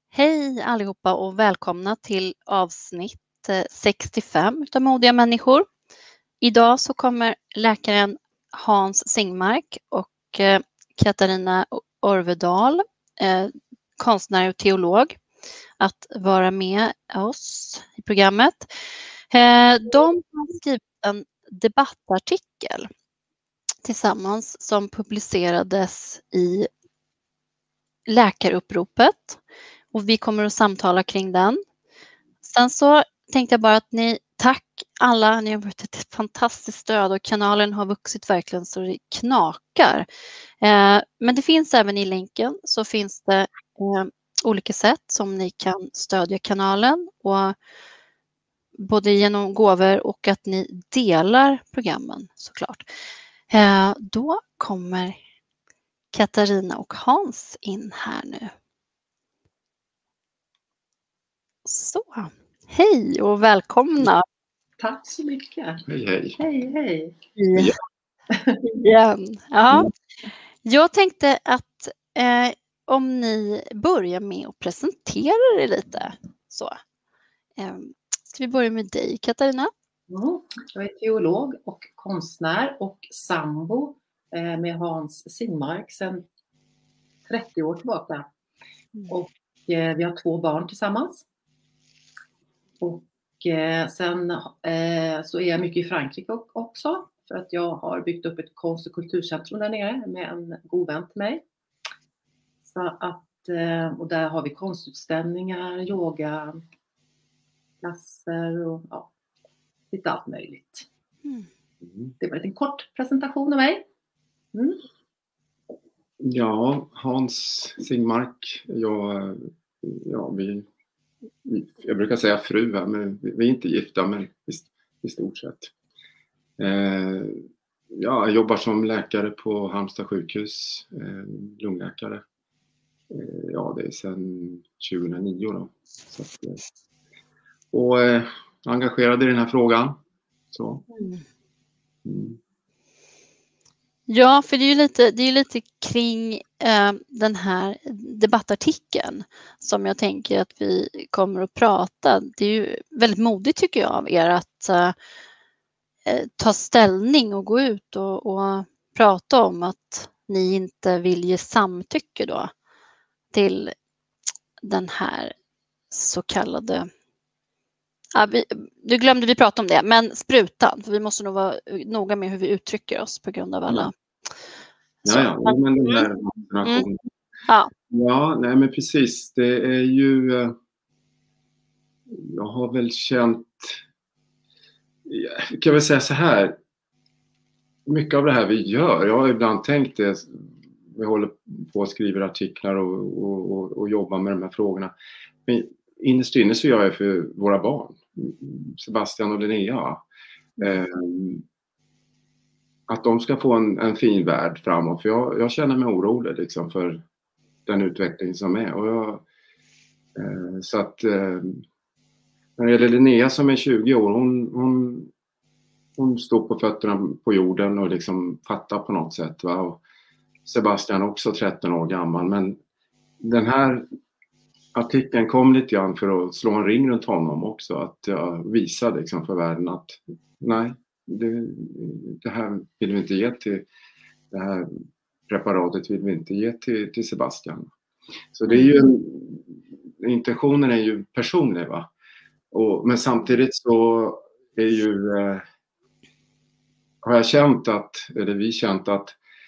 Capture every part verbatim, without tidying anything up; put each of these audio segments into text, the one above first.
Hej allihopa och välkomna till avsnitt eh, sextiofem utav Modiga människor. Idag så kommer läkaren Hans Singmark och eh, Katarina Orvedal, eh, konstnär och teolog, att vara med oss i programmet. Eh, de har skrivit en debattartikel tillsammans som publicerades i Läkaruppropet. Och vi kommer att samtala kring den. Sen så tänkte jag bara att ni, tack alla, ni har varit ett fantastiskt stöd och kanalen har vuxit verkligen så det knakar. Eh, men det finns även i länken så finns det eh, olika sätt som ni kan stödja kanalen. Och både genom gåvor och att ni delar programmen såklart. Eh, då kommer Katarina och Hans in här nu. Så, hej och välkomna. Tack så mycket. Hej, hej. Hej, hej. Ja. Igen. Ja. Jag tänkte att eh, om ni börjar med att presentera er lite. Så. Eh, ska vi börja med dig, Katarina? Mm. Jag är teolog och konstnär och sambo eh, med Hans Singmark sedan trettio år tillbaka. Mm. Och eh, vi har två barn tillsammans. Och eh, sen eh, så är jag mycket i Frankrike också. För att jag har byggt upp ett konst- och kulturcentrum där nere med en god vän till mig. Så att, eh, och där har vi konstutställningar, yoga, klasser och ja, lite allt möjligt. Mm. Det var en kort presentation av mig. Mm. Ja, Hans Singmark, jag, ja, vi... Jag brukar säga fru här, men vi är inte gifta, men i, i stort sett. Eh, ja, jag jobbar som läkare på Halmstad sjukhus, eh, lungläkare. Eh, ja, det är sedan tjugohundranio då. Så att, eh, och eh, engagerad i den här frågan. Så. Mm. Ja, för det är ju lite, det är lite kring eh, den här debattartikeln som jag tänker att vi kommer att prata. Det är ju väldigt modigt tycker jag av er att eh, ta ställning och gå ut och, och prata om att ni inte vill ge samtycke då till den här så kallade, ja, vi, nu glömde vi prata om det, men sprutan, för vi måste nog vara noga med hur vi uttrycker oss på grund av alla. Ja. Ja, ja, men den här vaccinationen. Mm. Ja. Ja, nej men precis. Det är ju, jag har väl känt, jag kan väl säga så här, mycket av det här vi gör, jag har ibland tänkt det, vi håller på och skriver artiklar och, och, och, och jobbar med de här frågorna. Men innerst inne så gör jag för våra barn, Sebastian och Linnea. Eh, Att de ska få en, en fin värld framåt. För jag, jag känner mig orolig liksom, för den utveckling som är. Och jag, eh, så att eh, när det gäller Linnea som är tjugo år. Hon, hon, hon står på fötterna på jorden och liksom fattar på något sätt. Va? Och Sebastian också tretton år gammal. Men den här artikeln kom lite grann för att slå en ring runt honom också. Att jag visar liksom för världen att nej. Det, det här vill vi inte ge till, det här preparatet vill vi inte ge till, till Sebastian. Så det är ju, intentionen är ju personlig va. Och, men samtidigt så är ju, eh, har jag känt att, eller vi känt att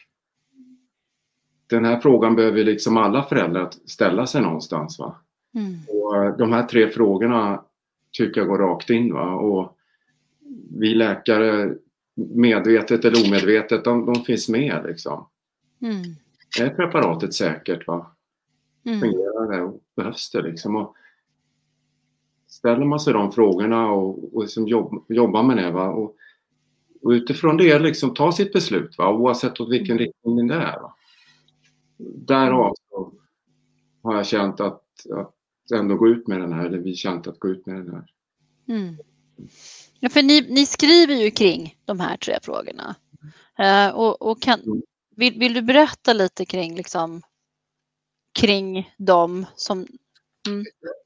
den här frågan behöver liksom alla föräldrar ställa sig någonstans va. Mm. Och de här tre frågorna tycker jag går rakt in va. Och vi läkare, medvetet eller omedvetet, de, de finns med liksom. Mm. Är preparatet säkert va? Mm. Fungerar det och behövs det liksom? Och ställer man sig de frågorna och, och liksom jobb, jobbar med det va? Och, och utifrån det liksom ta sitt beslut va? Oavsett åt vilken mm. riktning det är va? Därav så har jag känt att, att ändå gå ut med den här, eller vi känt att gå ut med den här. Mm. Ja, för ni, ni skriver ju kring de här tre frågorna. Uh, och, och kan, vill, vill du berätta lite kring, liksom, kring dem som Mm.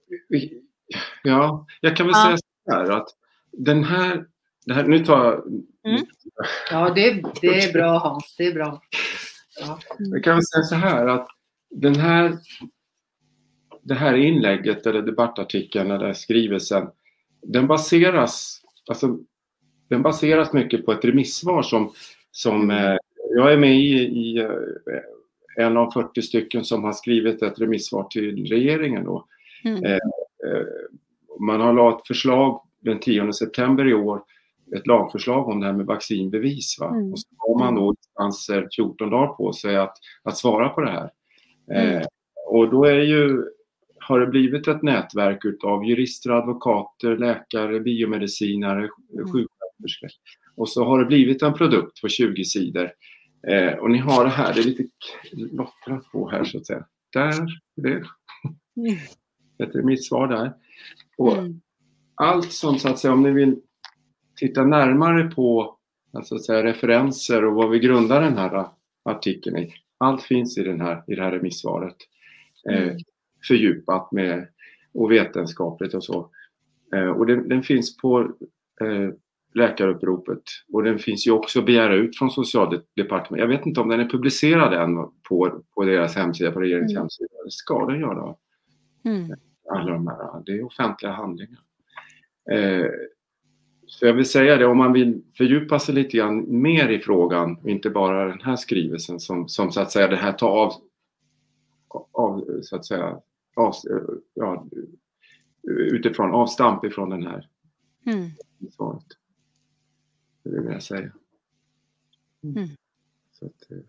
Ja, jag kan väl Ja. säga så här att den här, det här nu tar jag... Mm. Ja, det, det är bra Hans, det är bra. Ja. Jag kan väl säga så här att den här, det här inlägget eller debattartikeln eller skrivelsen, den baseras, alltså, den baseras mycket på ett remissvar som, som eh, jag är med i, i eh, en av fyrtio stycken som har skrivit ett remissvar till regeringen då. Mm. Eh, eh, man har lagt ett förslag den tionde september i år, ett lagförslag om det här med vaccinbevis. Va? Mm. Och så har man då instanser fjorton dagar på sig att, att svara på det här. Mm. Eh, och då är ju, har det blivit ett nätverk av jurister, advokater, läkare, biomedicinare, Mm. sjuksköterskor. Och så har det blivit en produkt på tjugo sidor. Eh, och ni har det här, det är lite lottrat på här så att säga. Där, det. Mm. Ett remissvar där. Och Mm. allt som så att säga, om ni vill titta närmare på alltså att säga, referenser och vad vi grundar den här artikeln i. Allt finns i, den här, i det här remissvaret. Eh, Mm. fördjupat med och vetenskapligt och så. Eh, och den, den finns på eh, läkaruppropet. Och den finns ju också att begära ut från socialdepartementet. Jag vet inte om den är publicerad än på, på deras hemsida, på regeringens Mm. hemsida. Det ska den göra. Mm. Alla de här, det är offentliga handlingar. Eh, så jag vill säga det, om man vill fördjupa sig lite grann mer i frågan, och inte bara den här skrivelsen som, som så att säga det här tar av, av så att säga, av, ja, utifrån avstamp ifrån den här Mm. svaret. Det vill jag säga. Mm. Så att, eh,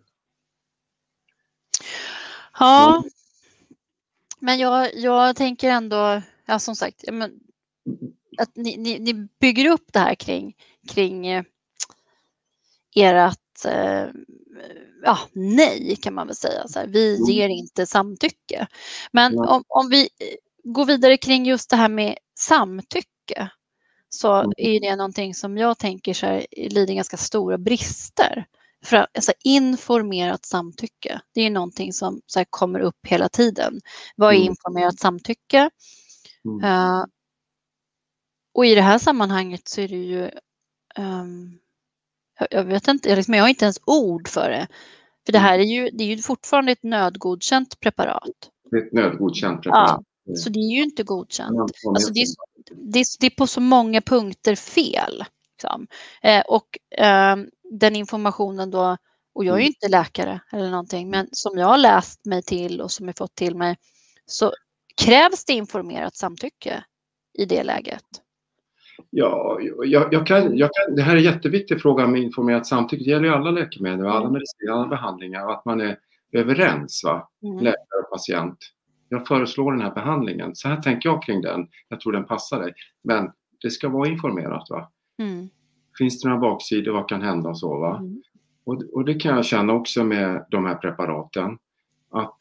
Ja, men jag, jag tänker ändå, ja, som sagt, ja, men, att ni, ni, ni bygger upp det här kring, kring eh, ert eh, ja, nej kan man väl säga. Så här, vi Mm. ger inte samtycke. Men Ja. om, om vi går vidare kring just det här med samtycke, så Mm. är det någonting som jag tänker så här, lider ganska stora brister. För att, alltså, informerat samtycke, det är någonting som så här, kommer upp hela tiden. Vad är Mm. informerat samtycke? Mm. Uh, och i det här sammanhanget så är det ju, um, jag, jag vet inte, jag, liksom, jag har inte ens ord för det. För det här är ju, det är ju fortfarande ett nödgodkänt preparat. Det är ett nödgodkänt preparat. Ja, så det är ju inte godkänt. Ja, Alltså det, är, det, är, det är på så många punkter fel. Liksom. Eh, och eh, den informationen då, och jag är ju inte läkare eller någonting, men som jag har läst mig till och som jag fått till mig, så krävs det informerat samtycke i det läget. Ja, jag, jag kan, jag kan, det här är en jätteviktig fråga med informerat samtycke. Det gäller ju alla läkemedel och alla mediciner, alla behandlingar. Att man är överens, va? Mm. Läkare och patient. Jag föreslår den här behandlingen. Så här tänker jag kring den. Jag tror den passar dig. Men det ska vara informerat, va? Mm. Finns det några baksidor? Vad kan hända och så, va? Mm. Och, och det kan jag känna också med de här preparaten. Att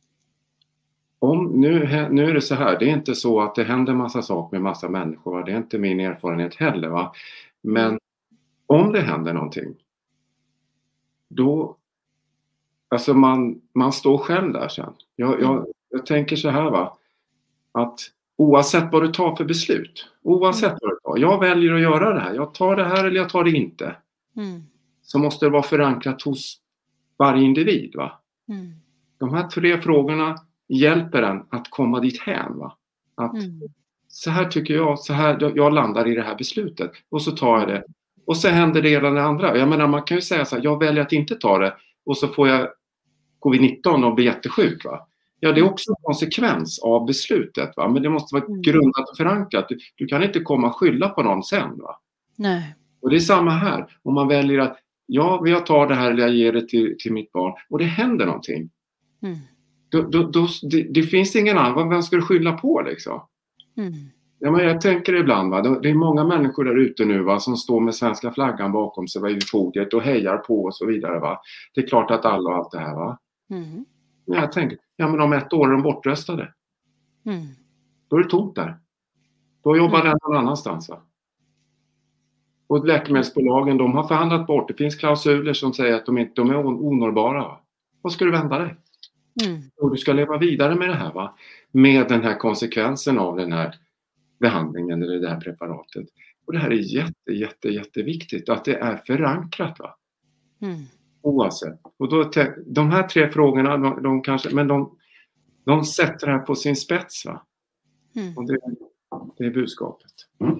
om, nu, nu är det så här, det är inte så att det händer massa saker med massa människor. Va? Det är inte min erfarenhet heller. Va? Men om det händer någonting, då, alltså man, man står själv där sen. Jag, jag, jag tänker så här, va, att oavsett vad du tar för beslut, oavsett vad du tar, jag väljer att göra det här, jag tar det här eller jag tar det inte. Mm. Så måste det vara förankrat hos varje individ. Va? Mm. De här tre frågorna hjälper en att komma dit hem. Va? Att Mm. så här tycker jag, så här, jag landar i det här beslutet och så tar jag det. Och så händer det eller det andra. Jag menar, man kan ju säga så här, jag väljer att inte ta det och så får jag covid nitton och bli jättesjuk. Va? Ja, det är också en konsekvens av beslutet. Va? Men det måste vara Mm. grundat och förankrat. Du, du kan inte komma och skylla på någon sen. Va? Nej. Och det är samma här. Om man väljer att ja, jag tar det här eller jag ger det till, till mitt barn och det händer någonting. Mm. Då, då, då, det, det finns ingen annan. Vem ska du skylla på liksom? Mm. Ja, men jag tänker ibland, va? Det är många människor där ute nu, va? Som står med svenska flaggan bakom sig, va? Vid podiet och hejar på och så vidare. Va? Det är klart att alla och allt det här. Va? Mm. Men jag tänker, ja men om ett år är de bortröstade. Mm. Då är det tomt där. Då jobbar Mm. den någon annanstans. Va? Och läkemedelsbolagen, de har förhandlat bort. Det finns klausuler som säger att de inte de är onåbara. Va? Vad ska du vända dig? Mm. Och du ska leva vidare med det här. Va? med den här konsekvensen av den här behandlingen eller det här preparatet. Och det här är jätte, jätte, jätteviktigt att det är förankrat, va? Mm. Oavsett. Och då, de här tre frågorna, de, de kanske, men de, de sätter det här på sin spets, va? Mm. Och det, det är budskapet. Mm.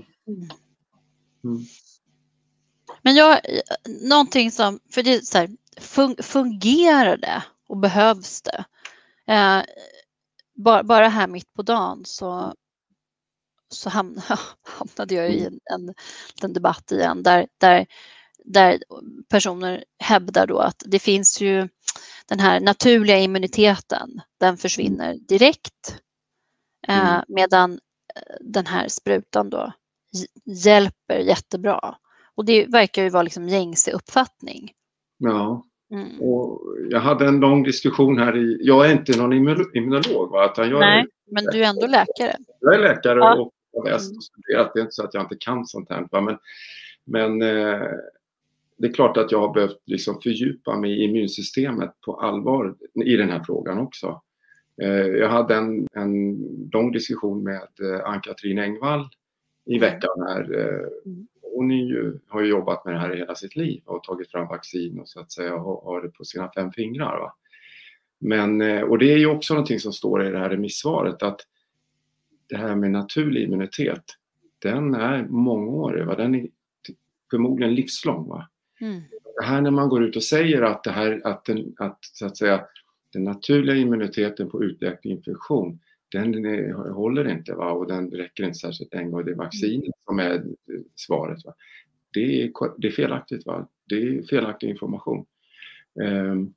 Mm. Men jag, någonting som, för det är så här, fun, fungerar det och behövs det? Eh, bara, bara här mitt på dagen så, så hamnade, hamnade jag i en, en, en debatt igen där, där, där personer hävdar då att det finns ju den här naturliga immuniteten, den försvinner direkt, eh, Mm. medan den här sprutan då hjälper jättebra. Och det verkar ju vara liksom gängse uppfattning. Ja. Mm. Och jag hade en lång diskussion här i, jag är inte någon immunolog, va? Utan jag Nej, är, men du är ändå läkare. Jag är läkare Ja. och har läst och studerat. Det är inte så att jag inte kan sånt här. Va? Men, men eh, det är klart att jag har behövt liksom fördjupa mig i immunsystemet på allvar i den här frågan också. Eh, jag hade en, en lång diskussion med eh, Ann-Katrin Engvall i veckan här. Eh, Mm. Hon är ju, har ju jobbat med det här i hela sitt liv och tagit fram vaccin och så att säga har, har det på sina fem fingrar. Va? Men, och det är ju också någonting som står i det här remissvaret att det här med naturlig immunitet, den är mångårig, va? Den är förmodligen livslång. Va? Mm. Det här när man går ut och säger att, det här, att, den, att, så att säga, den naturliga immuniteten på utläkt infektion, den är, håller inte, va? Och den räcker inte särskilt länge och det är vaccinet som är svaret. Va? Det, är, det är felaktigt, va? Det är felaktig information. Um,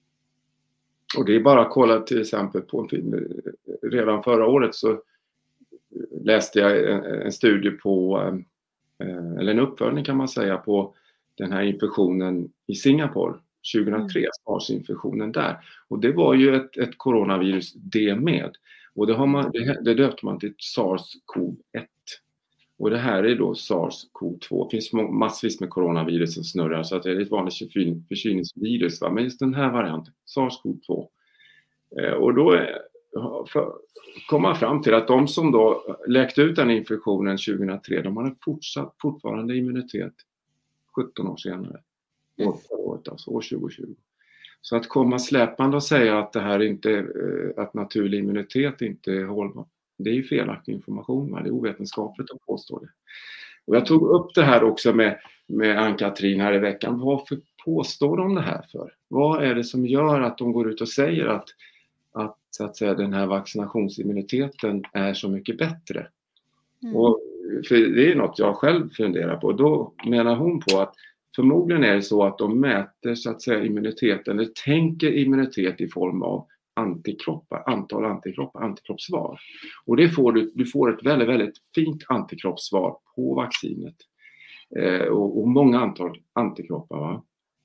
och det är bara att kolla till exempel på en film. Redan förra året så läste jag en, en studie på, um, eller en uppföljning kan man säga, på den här infektionen i Singapore tjugohundratre, mm. SARS-infektionen där. Och det var ju ett, ett coronavirus det med. Och det, har man, det, det döpte man till SARS-CoV ett. Och det här är då SARS-CoV två. Det finns massvis med coronavirus som snurrar så att det är ett vanligt förkylningsvirus. Va? Men just den här varianten, SARS-CoV två. Eh, och då är, för, kom man fram till att de som då läkte ut den infektionen tjugohundratre, de hade fortsatt, fortfarande immunitet sjutton år senare. År, året, alltså, år tjugohundratjugo. Så att komma släpande och säga att det här inte, att naturlig immunitet inte är hållbar, det är ju felaktig information, va? Det är ovetenskapligt att påstå det. Och jag tog upp det här också med, med Ann-Katrin här i veckan. Varför påstår de det här för? Vad är det som gör att de går ut och säger att, att, så att säga, den här vaccinationsimmuniteten är så mycket bättre? Mm. Och för det är något jag själv funderar på. Då menar hon på att förmodligen är det så att de mäter så att säga immuniteten, eller tänker immunitet i form av antikroppar, antal antikroppar, antikroppssvar. Och det får du, du får ett väldigt, väldigt fint antikroppssvar på vaccinet. Eh, och, och många antal antikroppar, va?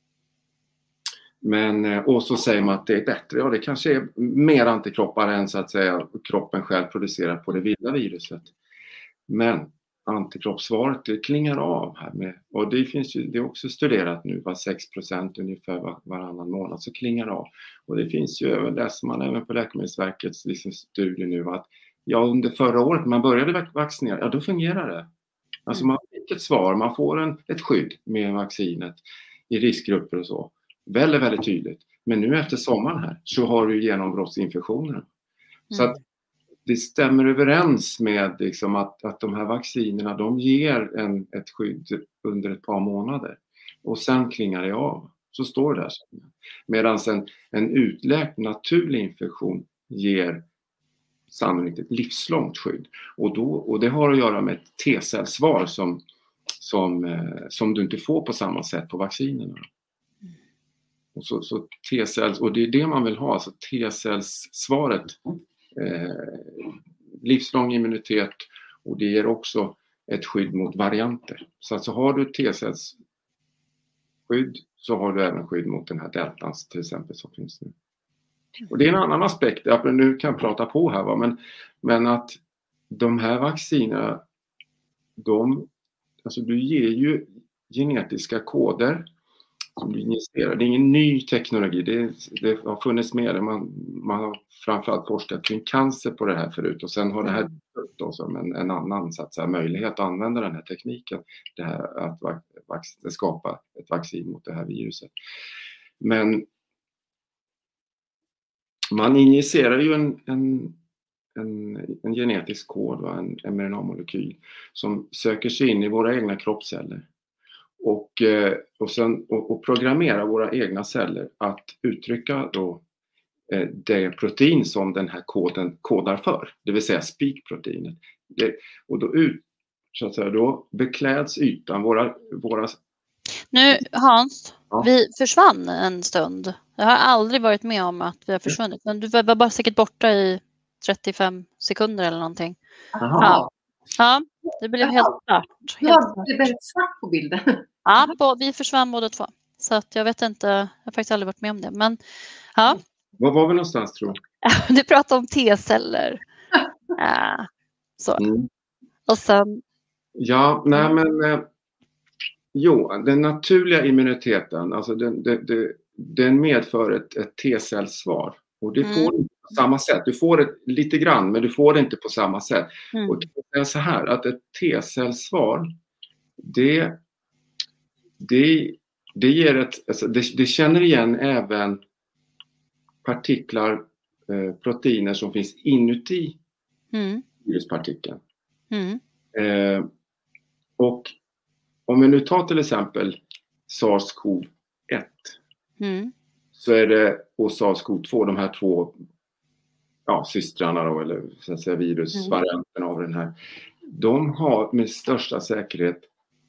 Men, och så säger man att det är bättre. Ja, det kanske är mer antikroppar än så att säga kroppen själv producerar på det vilda viruset. Men antikroppssvaret, det klingar av här med, och det finns ju, det är också studerat nu, var sex procent ungefär var, varannan månad så klingar av. Och det finns ju, läser man även på Läkemedelsverkets liksom studie nu, att ja, under förra året man började vaccinera, ja då fungerar det. Alltså man fick ett svar, man får en, ett skydd med vaccinet i riskgrupper och så. Väldigt, väldigt tydligt. Men nu efter sommaren här så har du genombrottsinfektioner. Mm. Så att det stämmer överens med liksom att, att de här vaccinerna, de ger en, ett skydd under ett par månader. Och sen klingar det av. Så står det där. Medan en, en utläkt naturlig infektion ger sannolikt ett livslångt skydd. Och, då, och det har att göra med ett T-cellsvar som, som, eh, som du inte får på samma sätt på vaccinerna. Och, så, så T-cells, och det är det man vill ha, alltså T-cellssvaret. Eh, livslång immunitet, och det ger också ett skydd mot varianter. Så alltså har du T-cells skydd så har du även skydd mot den här deltans till exempel som finns nu. Och det är en annan aspekt, nu kan jag prata på här, va? Men, men att de här vaccinerna, de, alltså du ger ju genetiska koder som du injicerar. Det är ingen ny teknologi, det, det har funnits med. Man, man har framförallt forskat kring cancer på det här förut och sen har det här då som en, en annan så att säga, möjlighet att använda den här tekniken, det här, att vax, skapa ett vaccin mot det här viruset. Men man injicerar ju en, en, en, en genetisk kod, va? En M R N A-molekyl som söker sig in i våra egna kroppsceller och, och, sen, och, och programmerar våra egna celler att uttrycka då det protein som den här koden kodar för, det vill säga spikproteinet. Det, och då, ut, så att säga, då bekläds ytan, våra, våra... Nu Hans, ja. Vi försvann en stund. Jag har aldrig varit med om att vi har försvunnit, men du var bara säkert borta i trettiofem sekunder eller någonting. Ja. ja, det blev helt klart. Ja, det blev svart på bilden. Ja, vi försvann båda två. Så att jag vet inte, jag har faktiskt aldrig varit med om det. Men ja. Var var vi någonstans tror du? Du pratade om T-celler. Ja, så. Mm. Och sen... Ja, nej men... Eh, jo, den naturliga immuniteten, alltså den, den, den, den medför ett, ett T-cellsvar. Och det mm. får du inte på samma sätt. Du får det lite grann, men du får det inte på samma sätt. Mm. Och det är så här, att ett T-cellsvar, det... det Det ger ett, alltså det, det känner igen även partiklar, eh, proteiner som finns inuti mm. viruspartikeln. Mm. Eh, och om vi nu tar till exempel SARS-CoV ett mm. så är det, och SARS-CoV två, de här två ja, systrarna då, eller så att säga virusvarianterna mm. av den här. De har med största säkerhet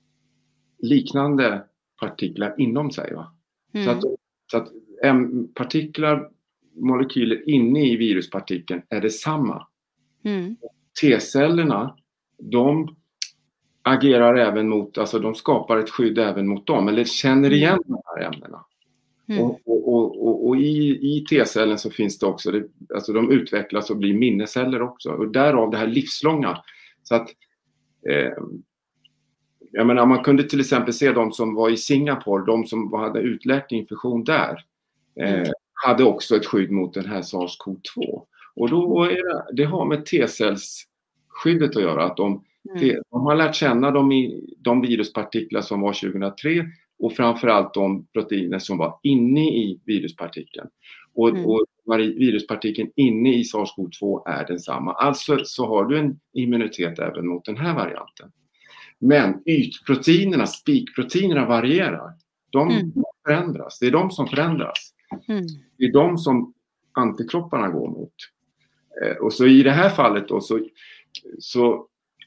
liknande partiklar inom sig. Va? Mm. Så att, så att partiklar, molekyler inne i viruspartikeln är detsamma. Mm. T-cellerna, de agerar även mot, alltså de skapar ett skydd även mot dem, eller känner igen mm. de här ämnena. Mm. Och, och, och, och, och i, i T-cellen så finns det också, det, alltså de utvecklas och blir minneceller också. Och därav det här livslånga. Så att eh, jag menar, man kunde till exempel se de som var i Singapore, de som hade utläkt infektion där, eh, mm. hade också ett skydd mot den här SARS-CoV två. Och då är det, det har med T-cellsskyddet att göra, att de, mm. de har lärt känna de, de viruspartiklar som var tjugohundratre och framförallt de proteiner som var inne i viruspartikeln. Och, mm. och viruspartikeln inne i SARS-CoV två är densamma. Alltså så har du en immunitet även mot den här varianten. Men ytproteinerna, spikproteinerna varierar. De mm. förändras. Det är de som förändras. Mm. Det är de som antikropparna går mot. Eh, och så i det här fallet då så, så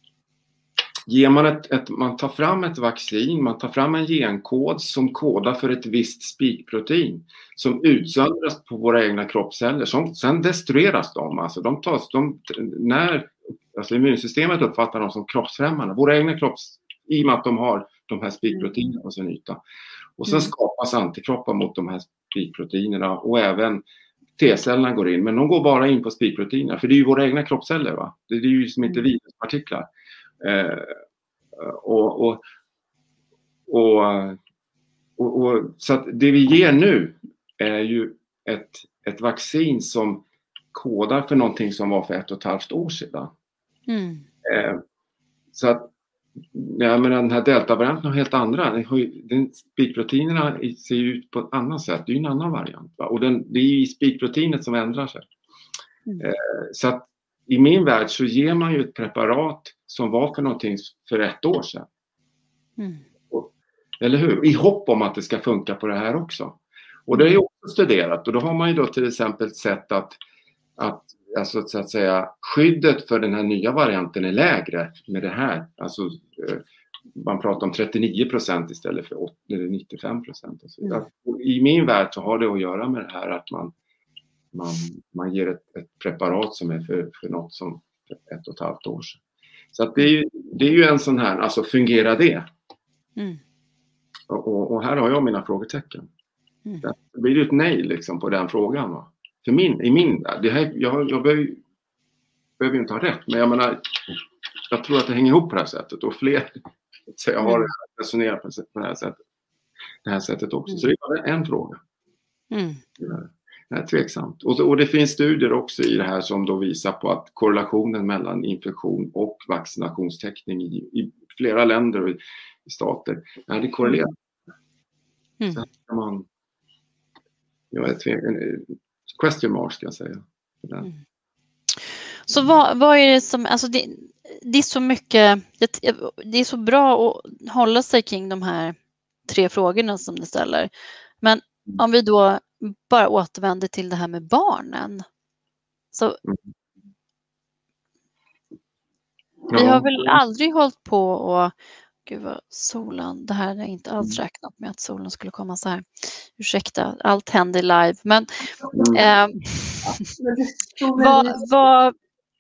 ger man ett, ett, man tar fram ett vaccin, man tar fram en genkod som kodar för ett visst spikprotein som utsöndras på våra egna kroppsceller. Som, sen destrueras de. Alltså de tas, de, när alltså immunsystemet uppfattar dem som kroppsfrämmande. Våra egna kropps, i och med att de har de här spikproteinerna på sin yta. Och sen skapas antikroppar mot de här spikproteinerna och även T-cellerna går in. Men de går bara in på spikproteinerna, för det är ju våra egna kroppsceller. Va? Det är ju som inte viruspartiklar. Eh, och, och, och, och, och, så att det vi ger nu är ju ett, ett vaccin som kodar för någonting som var för ett och ett halvt år sedan. Mm. Eh, så att ja, men den här deltavarianten har helt andra. Den har ju, den, spikproteinerna ser ju ut på ett annat sätt. Det är ju en annan variant. Va? Och den, det är ju spikproteinet som ändrar sig. Mm. Eh, så att i min värld så ger man ju ett preparat som var för någonting för ett år sedan. Mm. Och, eller hur? I hopp om att det ska funka på det här också. Och det är ju också studerat. Och då har man ju då till exempel sett att, att alltså så att säga, skyddet för den här nya varianten är lägre med det här. Alltså man pratar om trettionio procent istället för åttio eller nittiofem procent. Mm. I min värld så har det att göra med det här att man, man, man ger ett, ett preparat som är för, för något som för ett och ett halvt år sedan. Så att det, är ju, det är ju en sån här, alltså fungerar det? Mm. Och, och här har jag mina frågetecken. Mm. Det blir ju ett nej liksom på den frågan, va? För min, i min värld, det här, jag, jag behöver, behöver inte ha rätt, men jag menar, jag tror att det hänger ihop på det här sättet och fler, så jag har resonerat på det här sättet. det här sättet också. Mm. Så det var en fråga. Mm. Det är tveksamt. Och, och det finns studier också i det här som då visar på att korrelationen mellan infektion och vaccinationstäckning i, i flera länder och i, i stater är det korrelerat. Mm. Så här kan man... Jag är tvekan... Question mark ska jag säga. Mm. Så vad, vad är det som... Alltså det, det är så mycket... Det är så bra att hålla sig kring de här tre frågorna som ni ställer. Men om vi då bara återvänder till det här med barnen. Så mm. vi ja. har väl aldrig hållit på och... Gud vad solen... Det här är inte alls räknat med att solen skulle komma så här. Ursäkta, allt händer live. Men... Mm. Eh, vad... vad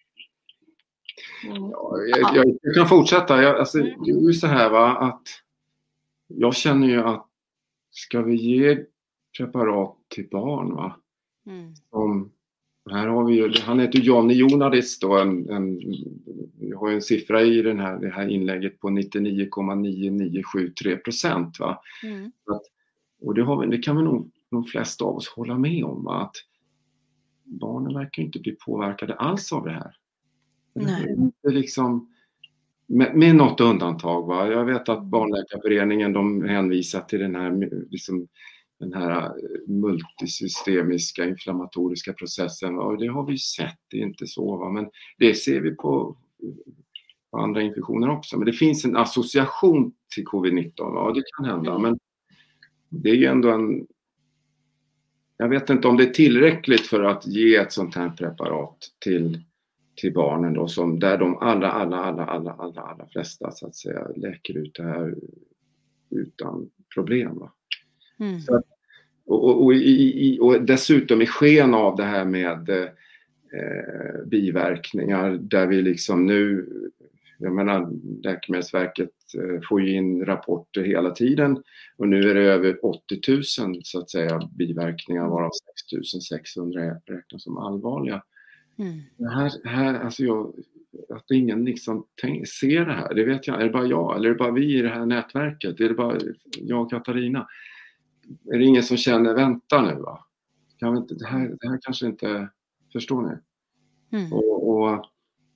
Ja, jag, jag, jag kan fortsätta. Jag, alltså, det är ju så här va, att jag känner ju att ska vi ge preparat till barn va? Mm. Som, här har vi ju, han heter Johnny Jonadis då, en, en, jag har ju en siffra i den här, det här inlägget på nittionio komma nio nio sju tre procent va. Mm. Att, och det, har vi, det kan vi nog de flesta av oss hålla med om va? Att barnen verkar inte bli påverkade alls av det här. Nej. Det är liksom, med, med något undantag va. Jag vet att Barnläkarföreningen de hänvisar till den här liksom, den här multisystemiska inflammatoriska processen och det har vi sett, det är inte så va? Men det ser vi på, på andra infektioner också. Men det finns en association till covid nitton va? Och det kan hända men det är ju ändå en, jag vet inte om det är tillräckligt för att ge ett sånt här preparat till till barnen då, som där de alla, alla, alla, alla, alla, alla flesta så att säga läker ut det här utan problem. Va? Mm. Så att, och, och, och, i, och dessutom i sken av det här med eh, biverkningar där vi liksom nu, jag menar Läkemedelsverket eh, får ju in rapporter hela tiden och nu är det över åttio tusen så att säga biverkningar varav sex tusen sexhundra räknas som allvarliga. Mm. Det här, här, alltså jag, att ingen liksom tänk, ser det här, det vet jag. Är det bara jag eller är det bara vi i det här nätverket? Är det bara jag och Katarina? Är det ingen som känner, vänta nu va? Kan vi inte, det, här, det här kanske inte, förstår ni? Mm. Och, och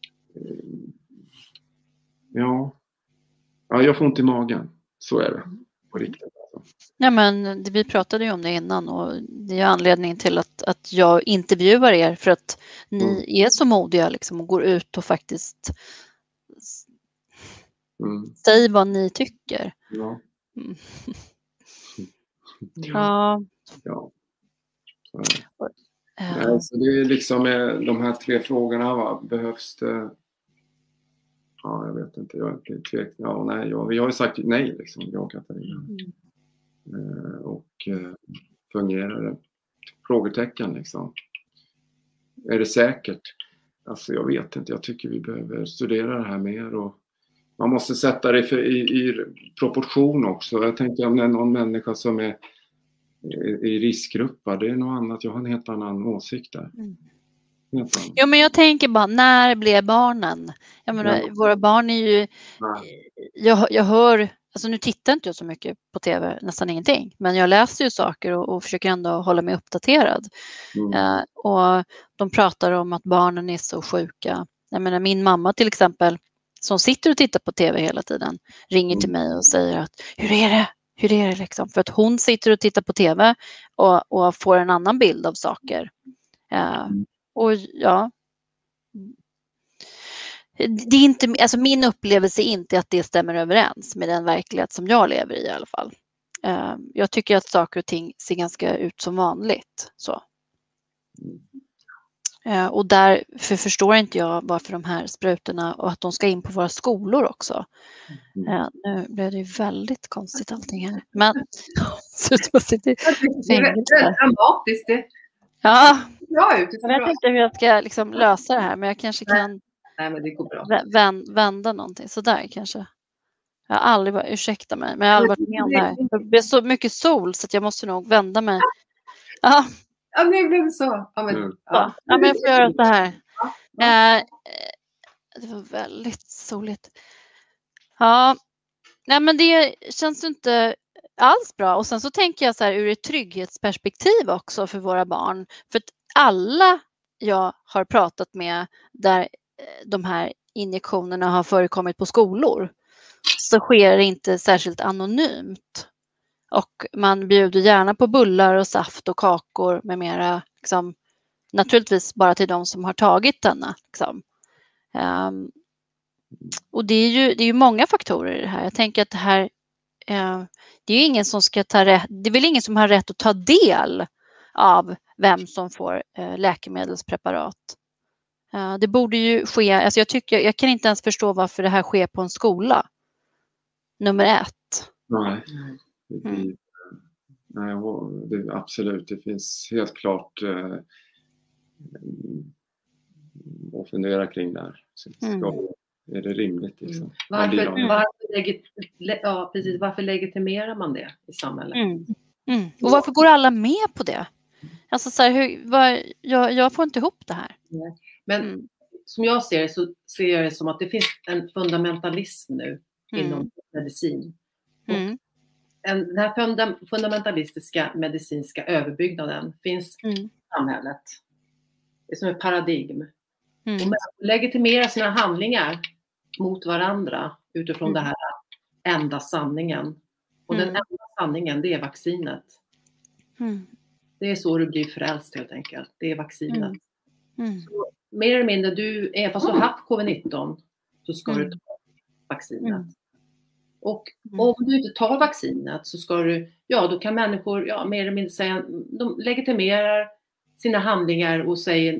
ja. ja, jag får ont i magen. Så är det, på riktigt. Alltså. Ja, men det, vi pratade ju om det innan och det är anledningen till att, att jag intervjuar er för att ni Mm. är så modiga liksom, och går ut och faktiskt Mm. säger vad ni tycker. Ja. Mm. Ja. Ja. Så. Uh. Nej, så det är liksom de här tre frågorna va? Behövs det? Ja, jag vet inte. Jag är tvek. Ja, nej. Jag, vi har ju sagt nej liksom, jag och Katarina. Mm. Uh, och uh, fungerar det? Frågetecken liksom. Är det säkert? Alltså jag vet inte. Jag tycker vi behöver studera det här mer och man måste sätta det för, i, i proportion också. Jag tänker om det är någon människa som är i riskgrupp, det är något annat. Jag har en helt annan åsikt där. Mm. Annan. Jo, men jag tänker bara, när blev barnen? Jag menar, Ja. våra barn är ju... Ja. Jag, jag hör... Alltså nu tittar inte jag så mycket på tv, nästan ingenting. Men jag läser ju saker och, och försöker ändå hålla mig uppdaterad. Mm. Eh, och de pratar om att barnen är så sjuka. Jag menar, min mamma till exempel, som sitter och tittar på tv hela tiden, ringer Mm. till mig och säger att hur är det? Hur är det liksom? För att hon sitter och tittar på tv och, och får en annan bild av saker. Eh, Mm. och ja... Det är inte, alltså min upplevelse är inte att det stämmer överens med den verklighet som jag lever i i alla fall. Uh, jag tycker att saker och ting ser ganska ut som vanligt. Så. Uh, och därför förstår inte jag varför de här sprutorna och att de ska in på våra skolor också. Uh, nu blev det ju väldigt konstigt allting här. Men så det sitter det är väldigt dramatiskt. Det. Ja, Bra ut. jag vet inte hur jag ska liksom lösa det här, men jag kanske kan Nej, men det går bra. Vän, vända någonting. Så där kanske. Jag har aldrig varit, ursäkta mig, men jag har aldrig varit med om det här. Det blir så mycket sol så att jag måste nog vända mig. Ja, ja nu blev det så. Ja, men, Mm. ja. ja, men jag får göra så här. Eh, det var väldigt soligt. Ja, nej men det känns ju inte alls bra. Och sen så tänker jag så här ur ett trygghetsperspektiv också för våra barn. För att alla jag har pratat med där de här injektionerna har förekommit på skolor så sker det inte särskilt anonymt. Och man bjuder gärna på bullar och saft och kakor med mera, liksom, naturligtvis bara till de som har tagit denna. Liksom. Um, och det är, ju, det är ju många faktorer i det här. Jag tänker att det här, uh, det är ju ingen som ska ta rätt, det är väl ingen som har rätt att ta del av vem som får uh, läkemedelspreparat. Uh, det borde ju ske, alltså jag, tycker, jag kan inte ens förstå varför det här sker på en skola. Nummer ett. Nej, det, Mm. nej det, absolut. Det finns helt klart eh, att fundera kring det här. Ska, Mm. Är det rimligt? Liksom? Mm. Varför, Mm. varför, legit, ja, precis, varför legitimerar man det i samhället? Mm. Mm. Och varför går alla med på det? Alltså så här, hur, vad, jag, jag får inte ihop det här. Men Mm. som jag ser det så ser jag det som att det finns en fundamentalism nu Mm. inom medicin. Mm. En, den här funda, fundamentalistiska medicinska överbyggnaden finns Mm. i samhället. Det är som ett paradigm. Mm. Och människor legitimerar sina handlingar mot varandra utifrån Mm. det här enda sanningen. Och Mm. den enda sanningen, det är vaccinet. Mm. Det är så du blir frälst helt enkelt. Det är vaccinet. Mm. Mm. Så, mer eller mindre, du, även fast du har haft covid nitton så ska Mm. du ta vaccinet. Mm. Och Mm. om du inte tar vaccinet så ska du, ja då kan människor, ja mer eller mindre säga, de legitimerar sina handlingar och säger,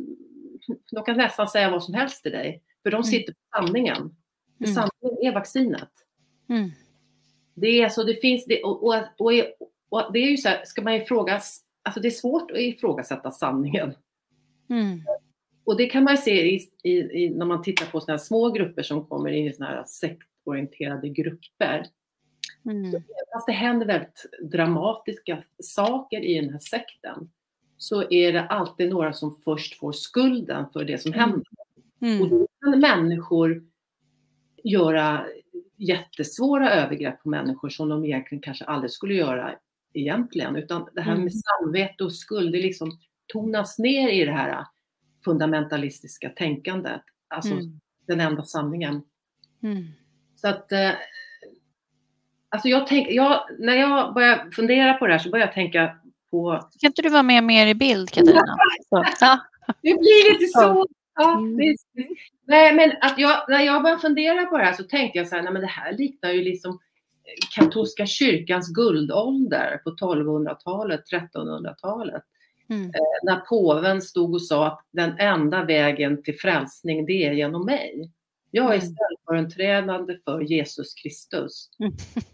de kan nästan säga vad som helst till dig. För de sitter på sanningen. För Mm. sanningen är vaccinet. Mm. Det är så det finns, det, och, och, och, och det är ju så här, ska man ifrågas, alltså det är svårt att ifrågasätta sanningen. Mm. Och det kan man se i, i, i, när man tittar på såna här små grupper som kommer in i såna här sektorienterade grupper. Mm. Så, fast det händer väldigt dramatiska saker i den här sekten så är det alltid några som först får skulden för det som händer. Mm. Och då kan människor göra jättesvåra övergrepp på människor som de egentligen kanske aldrig skulle göra egentligen. Utan det här med Mm. samvete och skuld, det liksom tonas ner i det här fundamentalistiska tänkandet. Alltså Mm. den enda sanningen. Mm. Så att eh, alltså jag tänk, jag, när jag börjar fundera på det här så börjar jag tänka på... Kan inte du vara med mer i bild, Katarina? Så. Ja. Det blir lite så. Ja, Mm. det, nej, men att jag, när jag började fundera på det här så tänkte jag så här, nej men det här liknar ju liksom katolska kyrkans guldålder på tolvhundratalet, trettonhundratalet. Mm. Eh, när påven stod och sa att den enda vägen till frälsning, det är genom mig. Jag är Mm. ställföreträdande för Jesus Kristus. Mm.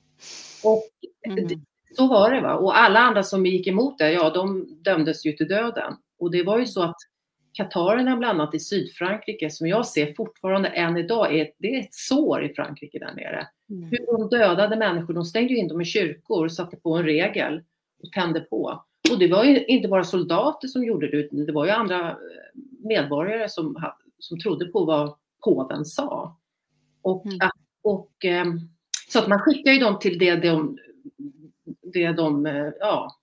Och Mm. det, så var det va. Och alla andra som gick emot det, ja de dömdes ju till döden. Och det var ju så att katarerna bland annat i Sydfrankrike, som jag ser fortfarande än idag, är, det är ett sår i Frankrike där nere. Mm. Hur de dödade människor, de stängde ju in dem i kyrkor och satte på en regel och tände på. Och det var ju inte bara soldater som gjorde det, utan det var ju andra medborgare som, som trodde på vad påven sa. Och, Mm. och, så att man skickar ju dem till det de, det de ja,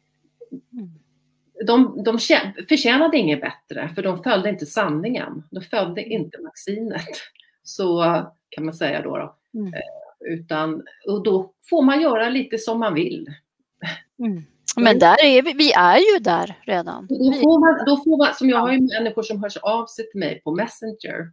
Mm. de, de förtjänade inget bättre, för de följde inte sanningen. De följde inte vaccinet. Så kan man säga då. då. Mm. Utan, och då får man göra lite som man vill. Mm. Men där är vi, vi är ju där redan. Då får man, då får man, som jag har ju människor som hör sig av sig till mig på Messenger.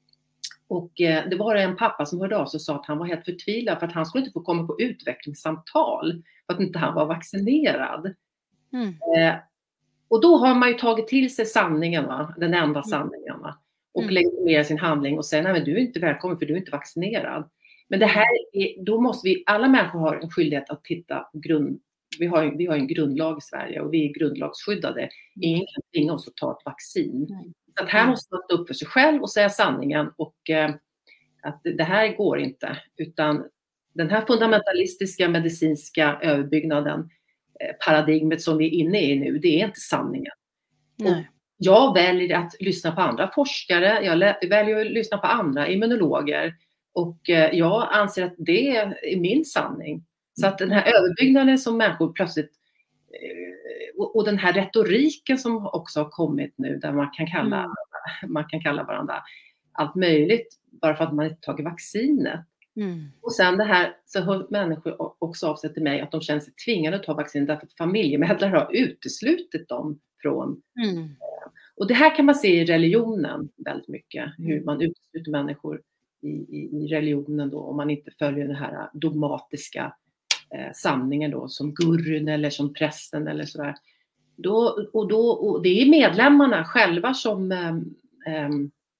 Och eh, det var en pappa som hörde av sig och sa att han var helt förtvivlad för att han skulle inte få komma på utvecklingssamtal för att inte han var vaccinerad. Mm. Eh, och då har man ju tagit till sig sanningen, va? Den enda sanningen. Va? Och Mm. legitimerar sin handling och säger nej men du är inte välkommen för du är inte vaccinerad. Men det här är, då måste vi, alla människor har en skyldighet att titta på grund, vi har, vi har en grundlag i Sverige och vi är grundlagsskyddade. Ingen kan tvinga oss att ta ett vaccin. Mm. Så att här måste man stå upp för sig själv och säga sanningen och eh, att det här går inte. Utan den här fundamentalistiska medicinska överbyggnaden, eh, paradigmet som vi är inne i nu, det är inte sanningen. Nej. Jag väljer att lyssna på andra forskare, jag väljer att lyssna på andra immunologer och eh, jag anser att det är min sanning. Så att den här överbyggnaden som människor plötsligt, och, och den här retoriken som också har kommit nu, där man kan kalla, mm. man kan kalla varandra allt möjligt bara för att man inte tagit vaccinet. Mm. Och sen det här, så hör människor också av sig till mig att de känner sig tvingade att ta vaccin därför att familjemedlemmar har uteslutit dem från. Mm. Och det här kan man se i religionen väldigt mycket, hur man utesluter människor i, i, i religionen då, om man inte följer den här dogmatiska eh, sanningen då, som gurun eller som prästen eller sådär. Då, och, då, och det är medlemmarna själva som eh, eh,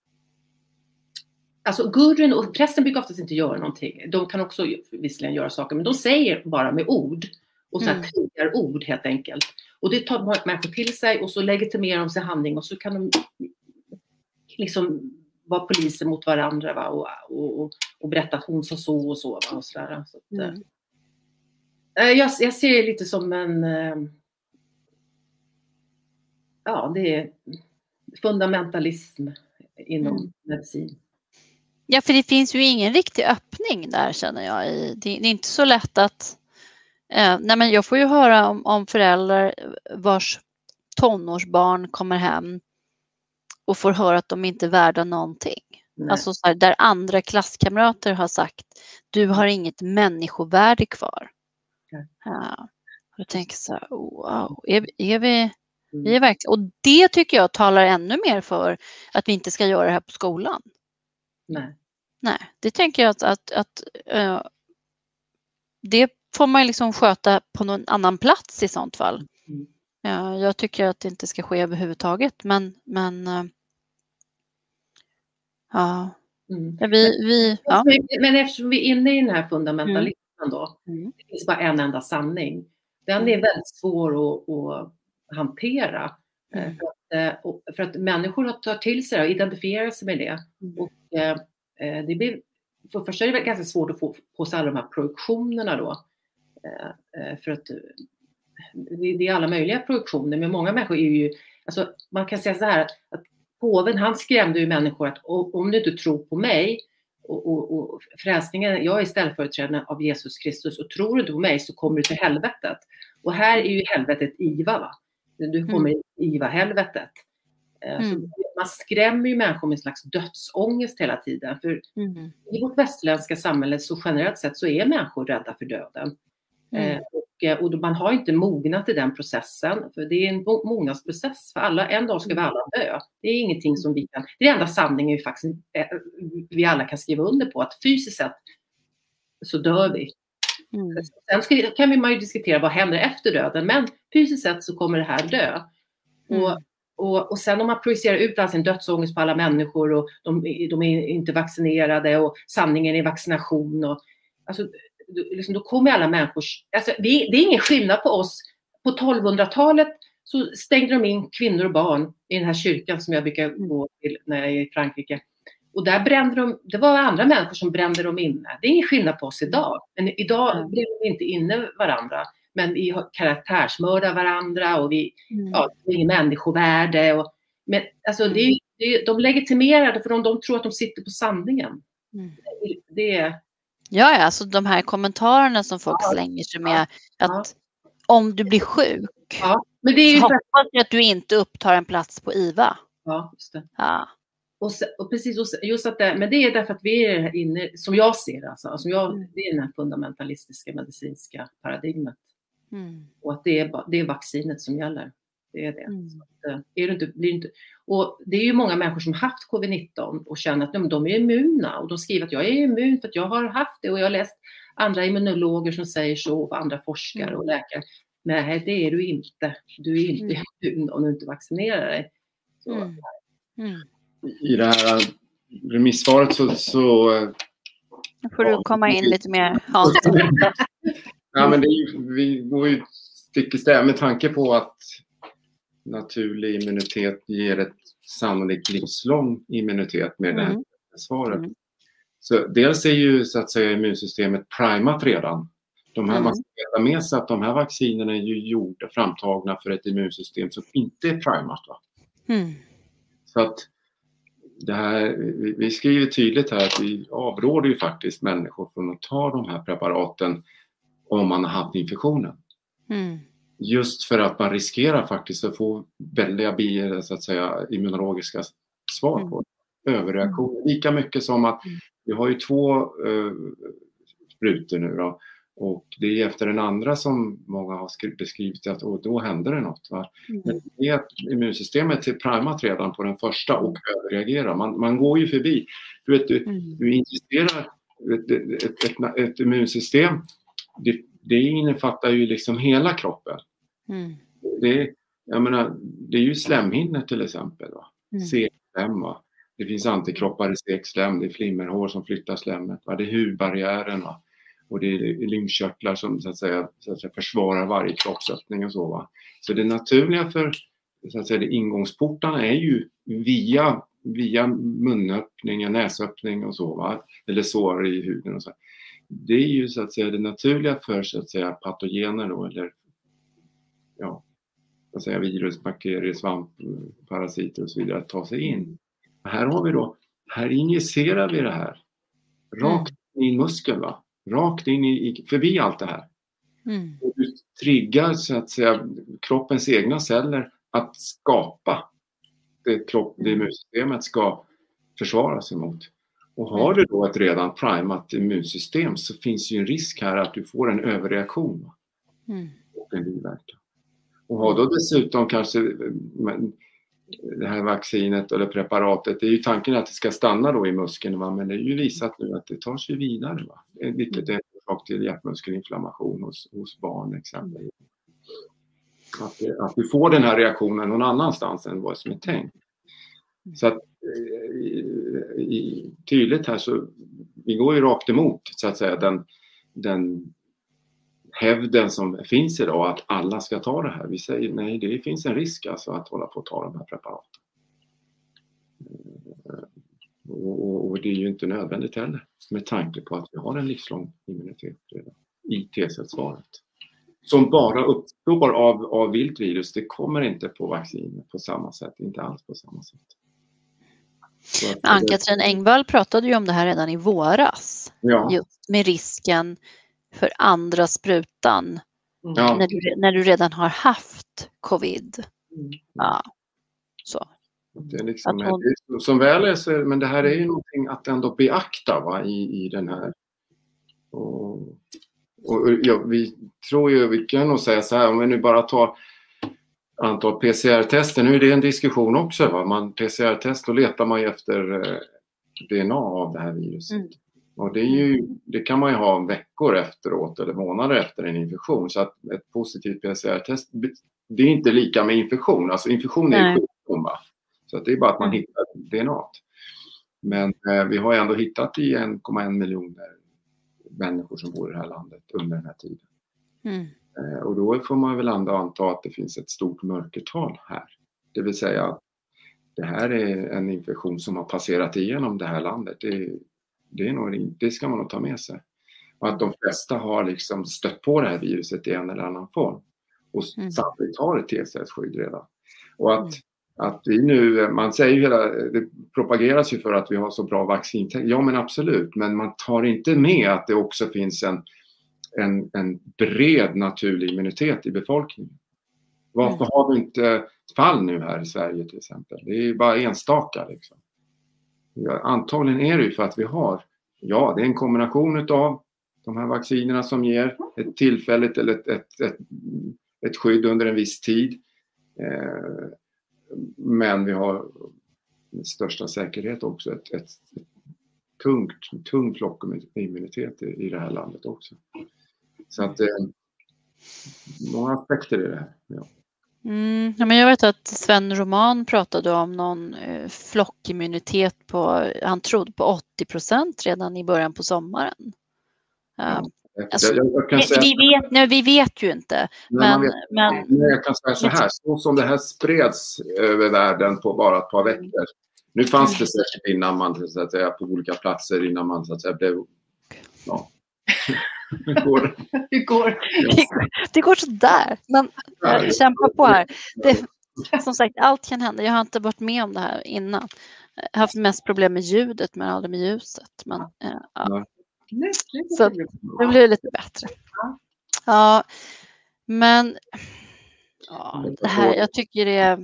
alltså gurun och prästen brukar oftast inte göra någonting. De kan också visserligen göra saker, men de säger bara med ord. Och så här krigar ord helt enkelt. Och det tar människor till sig och så legitimerar de sig handling. Och så kan de liksom vara poliser mot varandra, va? Och, och, och berätta att hon sa så och så. Va? Och så där. Så att, mm. äh, jag, jag ser det lite som en... Äh, ja, det är fundamentalism inom mm. medicin. Ja, för det finns ju ingen riktig öppning där, känner jag. Det, det är inte så lätt att... Eh, nej, men jag får ju höra om, om föräldrar vars tonårsbarn kommer hem och får höra att de inte är värda någonting. Nej. Alltså så här, där andra klasskamrater har sagt, du har inget människovärde kvar. Nej. Ja. Och jag tänker så här, wow, är, är vi... Mm. vi är verkligen, och det tycker jag talar ännu mer för att vi inte ska göra det här på skolan. Nej. Nej, det tänker jag att, att, att uh, det får man liksom sköta på någon annan plats i sånt fall. Mm. Ja, jag tycker att det inte ska ske överhuvudtaget, men, men uh, ja. Mm. vi, vi, ja. Men eftersom vi är inne i den här fundamentalismen mm. då, mm. det finns bara en enda sanning. Den är väldigt svår att, att hantera. Mm. För, att, för att människor tar till sig och identifierar sig med det. Mm. Och det blir, för första är det ganska svårt att få på sig alla de här projektionerna då. För att det är alla möjliga projektioner, men många människor är ju, alltså man kan säga så här att påven, han skrämde ju människor att om du inte tror på mig och, och, och frälsningen, jag är ställföreträdare av Jesus Kristus och tror du inte på mig så kommer du till helvetet. Och här är ju helvetet Iva, va? Du kommer mm. i Iva-helvetet. Mm. Så man skrämmer ju människor med en slags dödsångest hela tiden. För mm. i vårt västerländska samhälle så generellt sett så är människor rädda för döden. Mm. Eh, och, och man har inte mognat i den processen. För det är en mognadsprocess. För alla, en dag ska vi alla dö. Det är ingenting som vi kan... Det är enda sanningen vi faktiskt eh, vi alla kan skriva under på. Att fysiskt sett så dör vi. Mm. Sen ska, kan vi man ju diskutera vad händer efter döden. Men fysiskt sett så kommer det här dö. Mm. Och Och, och sen om man projicerar ut all sin dödsångest på alla människor och de, de är inte vaccinerade och sanningen är vaccination. Och, alltså, liksom, då kommer alla människor... Alltså, det, det är ingen skillnad på oss. På tolvhundratalet så stängde de in kvinnor och barn i den här kyrkan som jag brukar gå till när jag är i Frankrike. Och där brände de... Det var andra människor som brände dem inne. Det är ingen skillnad på oss idag. Men idag mm. brände vi inte inne varandra. Men vi karaktärsmördar varandra och vi mm. ja, det är ingen människovärde. Och, men alltså mm. det, det, de legitimerar det för de, de tror att de sitter på sanningen. Mm. Det, det är... Ja, ja, alltså de här kommentarerna som folk ja. slänger sig med att ja. om du blir sjuk ja. men det är ju så hoppas jag att du inte upptar en plats på Iva. Ja, just det. Ja. Och, och precis, just att det, men det är därför att vi är inne, som jag ser det, alltså, som jag, det är den här fundamentalistiska medicinska paradigmet. Mm. Och att det är, det är vaccinet som gäller. Det är det. Mm. Så att, är det inte, blir inte, och det är ju många människor som har haft covid nitton och känner att de, de är immuna. Och de skriver att jag är immun för att jag har haft det. Och jag har läst andra immunologer som säger så och andra forskare mm. och läkare. Nej, det är du inte. Du är inte mm. immun om du inte vaccinerar dig. Så. Mm. Mm. I det här remissvaret så... så nu får du komma in lite mer, Hans. Ja, men det är ju, vi går ju stick i stäv med tanke på att naturlig immunitet ger ett sannolikt livslång immunitet med mm. det här svaret. Mm. Så dels är ju så att säga immunsystemet primat redan. De här, mm. Man ska veta med sig att de här vaccinerna är ju gjorda, framtagna för ett immunsystem som inte är primat. Va? Mm. Så att det här, vi, vi skriver tydligt här att vi avråder ju faktiskt människor från att ta de här preparaten om man har haft infektionen. Mm. Just för att man riskerar faktiskt att få väldiga bi, så att säga, immunologiska svar på mm. överreaktioner. Lika mycket som att vi har ju två uh, sprutor nu då. Och det är efter den andra som många har beskrivit att och då händer det något. Va? Mm. Men det är att immunsystemet är primat redan på den första och överreagerar. Man, man går ju förbi. Du vet, du, mm. du injicerar ett, ett, ett, ett immunsystem. Det, det innefattar ju liksom hela kroppen. Mm. Det, jag menar, det är ju slemhinnor till exempel. Va? Mm. C-slem, va? Det finns antikroppar i C-slem. Det är flimmerhår som flyttar slemmet. Va? Det är hudbarriären. Va? Och det är lymfkörtlar som så att säga, så att säga försvarar varje kroppsöppning och så. Va? Så det naturliga för så att säga, det ingångsportarna är ju via, via munöppning, näsöppning och så. Va? Eller sår i huden och så. Det är ju så att säga det naturliga för så att säga patogener då, eller ja, så att säga virus, bakterier, svamp, parasiter och så vidare att ta sig in. Här har vi då, här injicerar vi det här rakt in i muskeln, va? Rakt in i, förbi allt det här. Mm. Och du triggar så att säga kroppens egna celler att skapa det, kropp, det immunsystemet ska försvara sig mot. Och har du då ett redan primat immunsystem så finns ju en risk här att du får en överreaktion. Mm. Och en biverkan. Och har då dessutom kanske det här vaccinet eller preparatet, det är ju tanken att det ska stanna då i muskeln, va? Men det är ju visat nu att det tar sig vidare, va? Vilket är en orsak till hjärtmuskelinflammation hos, hos barn exempelvis. Att, att du får den här reaktionen någon annanstans än vad som är tänkt. Så att i, i, tydligt här så vi går ju rakt emot så att säga den, den hävden som finns idag att alla ska ta det här. Vi säger nej, det finns en risk alltså att hålla på att ta de här preparaten. Och, och, och det är ju inte nödvändigt heller med tanke på att vi har en livslång immunitet redan i T-cellsvaret. Som bara uppstår av, av viltvirus. Det kommer inte på vacciner på samma sätt, inte alls på samma sätt. Ann-Katrin Engvall pratade ju om det här redan i våras. Ja. Just med risken för andra sprutan. Ja. När, du, när du redan har haft covid. Ja. Så. Det är liksom, hon... det är, som väl är så, men det här är ju någonting att ändå beakta, va, i, i den här. Och, och ja, vi tror ju, vi kan nog säga så här, om vi nu bara tar antal P C R-tester, nu är det en diskussion också, va? Man P C R-test, då letar man ju efter eh, D N A av det här viruset. Mm. Och det, är ju, det kan man ju ha veckor efteråt eller månader efter en infektion. Så att ett positivt P C R-test, det är inte lika med infektion. Alltså infektion är ju sjukdom, va? Så att det är bara att man mm. hittar D N A. Men eh, vi har ändå hittat i en komma en miljoner människor som bor i det här landet under den här tiden. Mm. Eh, och då får man väl ändå anta att det finns ett stort mörkertal här. Det vill säga att det här är en infektion som har passerat igenom det här landet. Det, det, är nog, det ska man nog ta med sig. Och att de flesta har liksom stött på det här viruset i en eller annan form. Och mm. samtidigt har ett T-cellsskydd redan. Och att, mm. att vi nu, man säger ju hela, det propageras ju för att vi har så bra vaccin. Ja, men absolut. Men man tar inte med att det också finns en, en, en bred naturlig immunitet i befolkningen. Varför mm. har vi inte fall nu här i Sverige till exempel? Det är ju bara enstaka liksom. Ja, antagligen är det ju för att vi har, ja, det är en kombination av de här vaccinerna som ger ett tillfälligt eller ett, ett, ett, ett skydd under en viss tid. Eh, men vi har med största säkerhet också ett, ett, ett tungt, tung flockimmunitet i, i det här landet också. Så att det eh, är många aspekter i det här. Ja. Mm, ja, men jag vet att Sven Roman pratade om någon eh, flockimmunitet på, han trodde på åttio procent redan i början på sommaren. Ja. Um, alltså, jag, jag kan säga, vi, vet, nej, vi vet ju inte. Men, vet, men, jag kan säga så här, så som det här spreds över världen på bara ett par veckor. Nu fanns det säkert innan man så att säga, på olika platser innan man så att säga blev... Ja. Hur går det? Hur går det? Det går sådär. Men jag kämpar på här. Det, som sagt, allt kan hända. Jag har inte varit med om det här innan. Jag har haft mest problem med ljudet men aldrig med ljuset. Men, äh, ja. Så det blir lite bättre. Ja, men ja, det här, jag tycker det är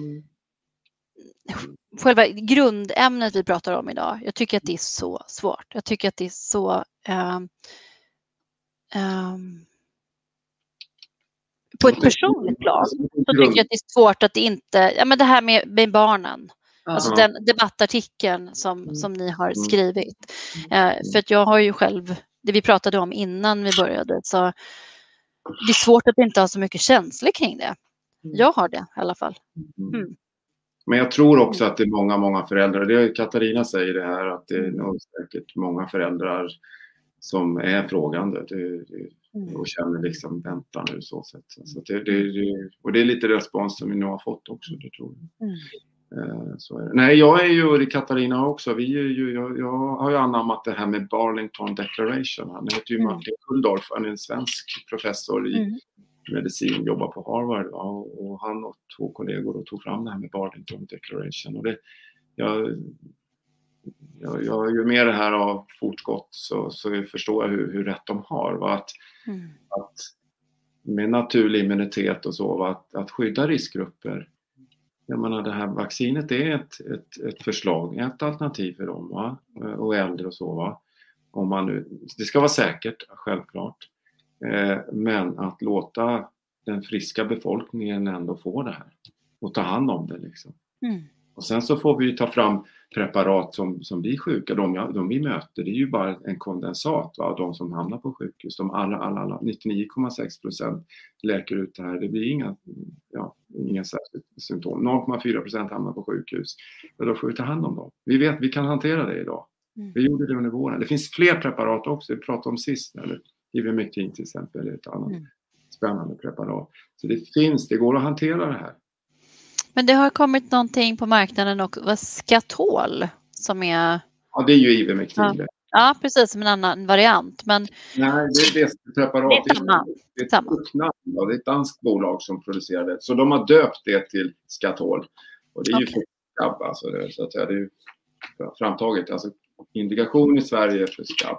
själva grundämnet vi pratar om idag. Jag tycker att det är så svårt. Jag tycker att det är så um, um, på ett personligt plan så tycker jag att det är svårt att det inte, ja men det här med, med barnen. Ja. Alltså den debattartikeln som, som ni har skrivit. Eh, för att jag har ju själv, det vi pratade om innan vi började, så det är svårt att inte ha så mycket känslor kring det. Jag har det i alla fall. Mm. Men jag tror också att det är många, många föräldrar, det är Katarina säger det här, att det är nog säkert många föräldrar som är frågande det, det, och känner liksom vänta nu så sätt. Så det, det, det, och det är lite respons som vi nu har fått också, det tror jag. Mm. Så är det. Nej, jag är ju, och det Katarina också, vi är ju, jag, jag har ju anammat det här med Barlington Declaration. Han heter ju mm. Martin Kulldorff, han är en svensk professor i mm. medicin, jobbar på Harvard. Och, och han och två kollegor och tog fram det här med Barlington Declaration. Och det, jag, jag, jag, ju mer det här har fortgått så, så förstår jag hur, hur rätt de har. Va? Att, mm. att med naturlig immunitet och så, va? Att, att skydda riskgrupper. Jag menar, det här vaccinet är ett, ett, ett förslag, ett alternativ för dem, va? Och äldre och så. Va? Om man nu, det ska vara säkert, självklart. Eh, men att låta den friska befolkningen ändå få det här. Och ta hand om det liksom. Mm. Och sen så får vi ta fram preparat som, som blir sjuka. De, de vi möter, det är ju bara en kondensat. Va? De som hamnar på sjukhus. De alla, alla, alla nittionio komma sex procent läker ut det här. Det blir inga, ja, inga särskilda symptom. noll komma fyra procent hamnar på sjukhus. Men då får vi ta hand om dem. Vi vet, vi kan hantera det idag. Mm. Vi gjorde det under våren. Det finns fler preparat också. Vi pratade om sist. Eller Ivermectin till exempel. Ett annat mm. spännande preparat. Så det finns, det går att hantera det här. Men det har kommit någonting på marknaden och vad Skatol som är... Ja, det är ju Ivermectin. Ja. Ja, precis, som en annan variant. Men... Nej, det är det preparat. Det är samma. Det är ett, samma. Ja, det är ett danskt bolag som producerar det. Så de har döpt det till Skatol. Och det är okay. ju för skabb, alltså. Det, så att säga, det är ju framtaget. Alltså indikation i Sverige för skabb.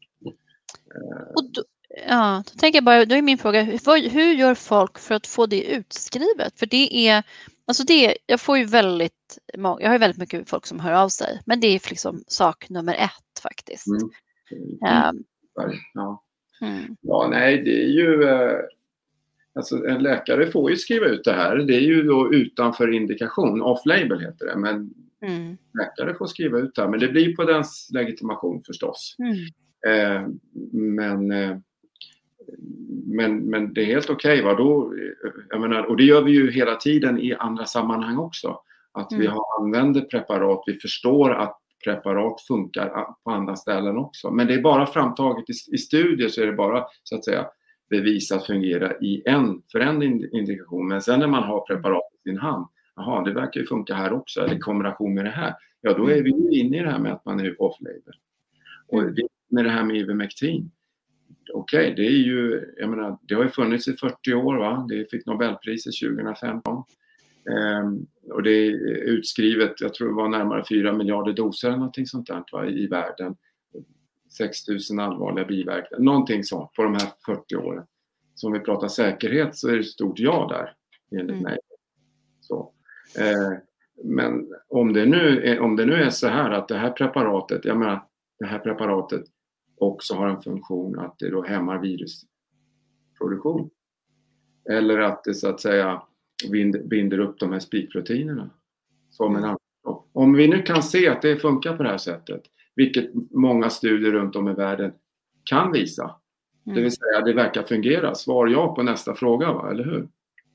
Och då, ja, då tänker jag bara, då är min fråga, hur, hur gör folk för att få det utskrivet? För det är, alltså det, jag får ju väldigt, jag har ju väldigt mycket folk som hör av sig, men det är liksom sak nummer ett faktiskt. Mm. Mm. Um, ja. Mm. ja, nej, det är ju, alltså en läkare får ju skriva ut det här, det är ju då utanför indikation, off-label heter det, men mm. läkare får skriva ut det här, men det blir på dens legitimation förstås. Mm. Eh, men, eh, men, men det är helt okej. Okay, då, jag menar, och det gör vi ju hela tiden i andra sammanhang också. Att mm. vi har använder preparat, vi förstår att preparat funkar på andra ställen också. Men det är bara framtaget i, i studier, så är det bara så att säga bevisat fungera i en, för en indikation. Men sen när man har preparat i sin hand, jaha, det verkar ju funka här också, eller i kombination med det här. Ja, då är vi ju inne i det här med att man är off-label. Och det, med det här med Ivermectin, okej, okay, det är ju, jag menar, det har ju funnits i fyrtio år, va? Det fick Nobelpriset tjugohundrafemton. Ehm, och det är utskrivet, jag tror det var närmare fyra miljarder doser eller någonting sånt där, va, i världen. sex tusen allvarliga biverkningar, någonting sånt på de här fyrtio åren. Så om vi pratar säkerhet så är det ett stort ja där, enligt mm. mig. Så. Ehm, men om det, nu är, om det nu är så här att det här preparatet, jag menar, det här preparatet också har en funktion att det då hämmar virusproduktion. Eller att det så att säga binder upp de här spikproteinerna. Som en annan. Om vi nu kan se att det funkar på det här sättet, vilket många studier runt om i världen kan visa. Mm. Det vill säga det verkar fungera. Svar ja på nästa fråga, va? Eller hur?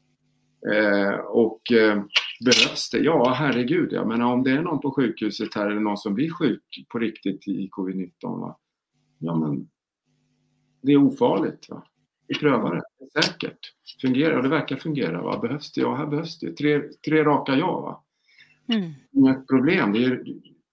Eh, och eh, behövs det? Ja, herregud. Jag menar, om det är någon på sjukhuset här eller någon som blir sjuk på riktigt i covid nitton, va? Ja, men det är ofarligt, va? Vi prövar det. Det är säkert. Fungerar, och det verkar fungera, va? Behövs det? Ja, här behövs det. Tre, tre raka ja, va? Mm. Inget problem. Det, är,